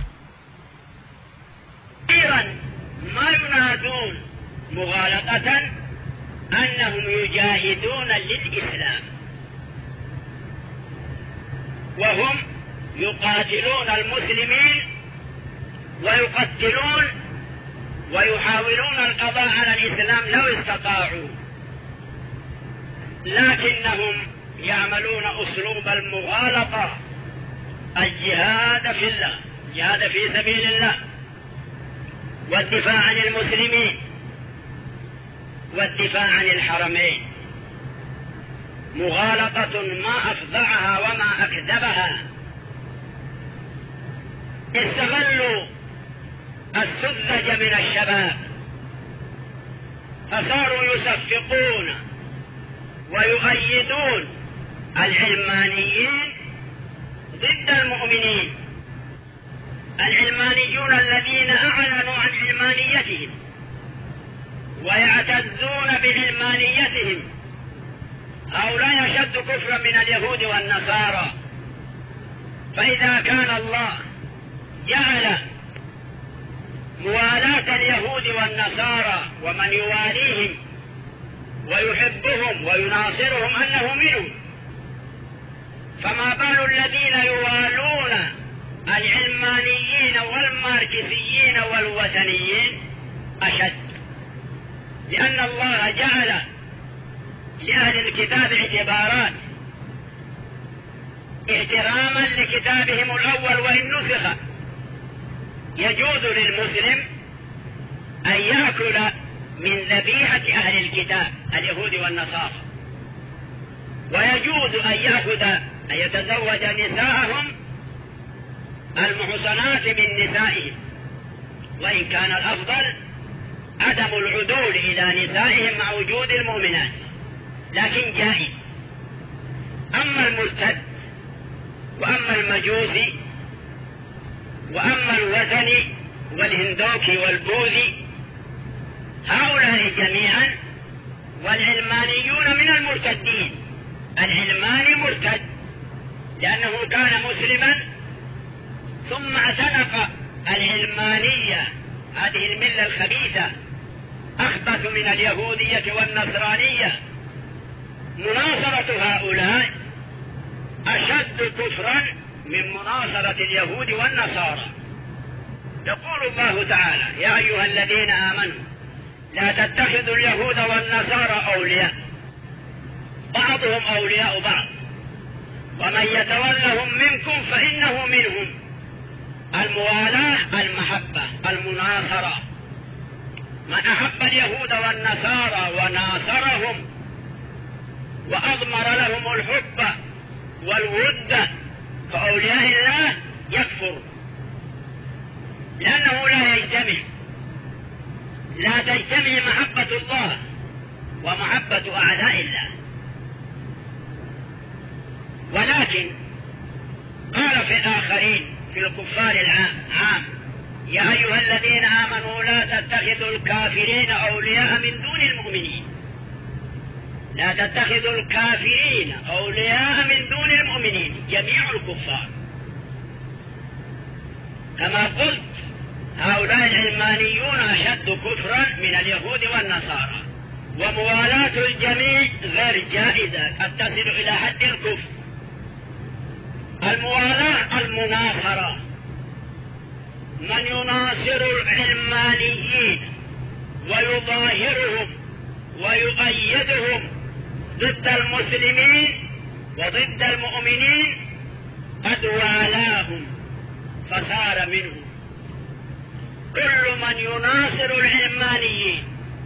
كثيرا ما ينادون مغالطة أنهم يجاهدون للإسلام، وهم يقاتلون المسلمين ويقتلون ويحاولون القضاء على الإسلام لو استطاعوا، لكنهم يعملون أسلوب المغالطة، الجهاد في الله، الجهاد في سبيل الله، والدفاع عن المسلمين، والدفاع عن الحرمين. مغالطة ما أفظعها وما أكذبها. استغلوا السذج من الشباب فصاروا يصفقون ويؤيدون العلمانيين ضد المؤمنين، العلمانيون الذين أعلنوا عن علمانيتهم ويعتزون بعلمانيتهم، هؤلاء أشد كفرا من اليهود والنصارى. فإذا كان الله جعل موالاة اليهود والنصارى ومن يواليهم ويحبهم ويناصرهم أنه منهم، فما بال الذين يوالون العلمانيين والماركسيين والوثنيين أشد، لأن الله جعل لأهل الكتاب اعتبارات احتراما لكتابهم الأول وإن نسخ. يجوز للمسلم أن يأكل من ذبيحة أهل الكتاب اليهود والنصارى، ويجوز أن يتزوج نساءهم المحصنات من نسائهم، وإن كان الأفضل عدم العدول إلى نسائهم مع وجود المؤمنات، لكن جائز. أما المرتد وأما المجوسي وأما الوثني والهندوكي والبوذي، هؤلاء جميعا والعلمانيون من المرتدين. العلماني مرتد لأنه كان مسلما ثم اعتنق العلمانية، هذه الملة الخبيثة أخبث من اليهودية والنصرانية. مناصرة هؤلاء أشد كفرا من مناصرة اليهود والنصارى. يقول الله تعالى: يا أيها الذين آمنوا لا تتخذوا اليهود والنصارى أولياء، بعضهم أولياء بعض، ومن يتولهم منكم فإنه منهم. الموالاة المحبة، المناصرة. من أحب اليهود والنصارى وناصرهم وأضمر لهم الحب والود فأولياء الله يكفر، لأنه لا تجتمع محبة الله ومحبة أعداء الله. ولكن قال في الآخرين في الكفار العام: يا أيها الذين آمنوا لا تتخذوا الكافرين أولياء من دون المؤمنين. لا تتخذوا الكافرين أولياء من دون المؤمنين، جميع الكفار. كما قلت هؤلاء العلمانيون أشد كفرا من اليهود والنصارى، وموالاة الجميع غير جائزة قد تصل إلى حد الكفر. الموالاة المناصرة، من يناصر العلمانيين ويظاهرهم ويؤيدهم ضد المسلمين وضد المؤمنين، قد والاهم فصار منهم. كل من يناصر العلمانيين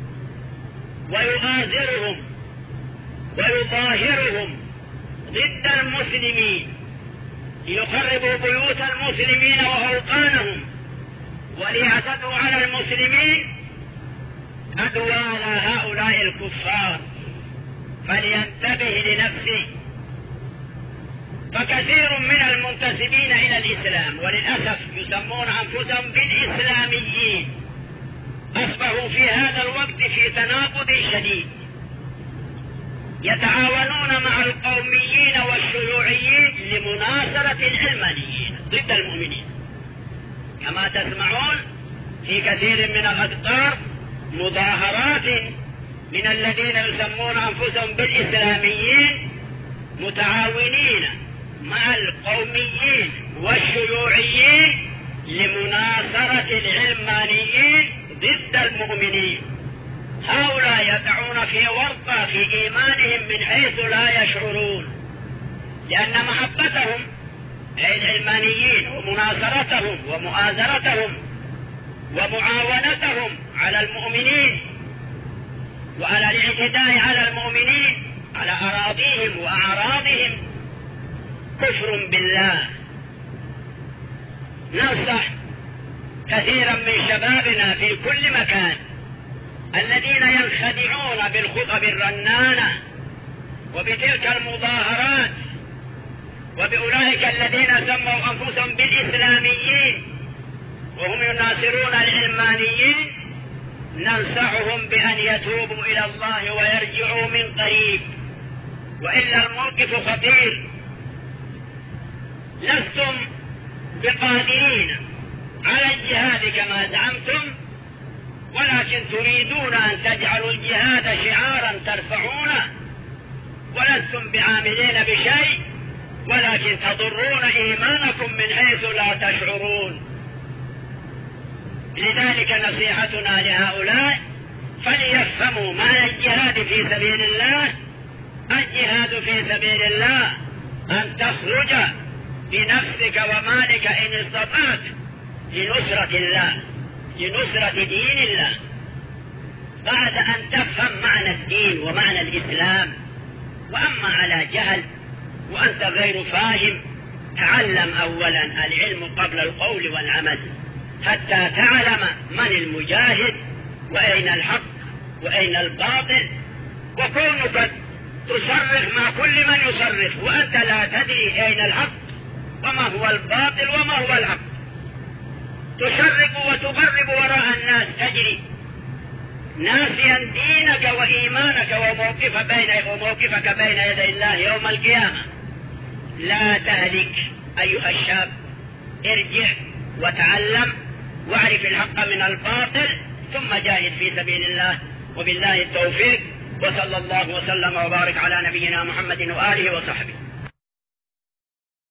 ويغازرهم ويظاهرهم ضد المسلمين ليخربوا بيوت المسلمين وأوطانهم وليعتدوا على المسلمين قد والى هؤلاء الكفار، فلينتبه لنفسه. فكثير من المنتسبين إلى الإسلام وللأسف يسمون أنفسهم بالإسلاميين أصبحوا في هذا الوقت في تناقض شديد، يتعاونون مع القوميين والشيوعيين لمناصرة العلمانيين ضد المؤمنين. كما تسمعون في كثير من الأقطار مظاهرات من الذين يسمون أنفسهم بالإسلاميين متعاونين مع القوميين والشيوعيين لمناصرة العلمانيين ضد المؤمنين. هؤلاء يقعون في ورطة في إيمانهم من حيث لا يشعرون، لأن محبتهم أي العلمانيين ومناصرتهم ومؤازرتهم ومعاونتهم على المؤمنين وعلى الاعتداء على المؤمنين على أراضيهم وأعراضهم كفر بالله. ننصح كثيرا من شبابنا في كل مكان الذين ينخدعون بالخطب الرنانة وبتلك المظاهرات وبأولئك الذين سموا أنفسهم بالإسلاميين وهم يناصرون العلمانيين، ننصحهم بأن يتوبوا إلى الله ويرجعوا من قريب، وإلا الموقف خطير. لستم بقادرين على الجهاد كما زعمتم، ولكن تريدون أن تجعلوا الجهاد شعارا ترفعونه، ولستم بعاملين بشيء، ولكن تضرون إيمانكم من حيث لا تشعرون. لذلك نصيحتنا لهؤلاء فليفهموا معنى الجهاد في سبيل الله. الجهاد في سبيل الله أن تخرج بنفسك ومالك إن استطعت لنصرة الله، لنصرة دين الله، بعد أن تفهم معنى الدين ومعنى الإسلام. وأما على جهل وأنت غير فاهم، تعلم أولا العلم قبل القول والعمل حتى تعلم من المجاهد وأين الحق وأين الباطل. وكونك تصرف مع كل من يصرف وأنت لا تدري أين الحق وما هو الباطل وما هو الحق، تشرب وتغرب وراء الناس تجري ناسيا دينك وإيمانك وموقفك بين يدي الله يوم القيامة. لا تهلك أيها الشاب، ارجع وتعلم واعرف الحق من الباطل ثم جاهد في سبيل الله، وبالله التوفيق. وصلى الله وسلم وبارك على نبينا محمد وآله وصحبه.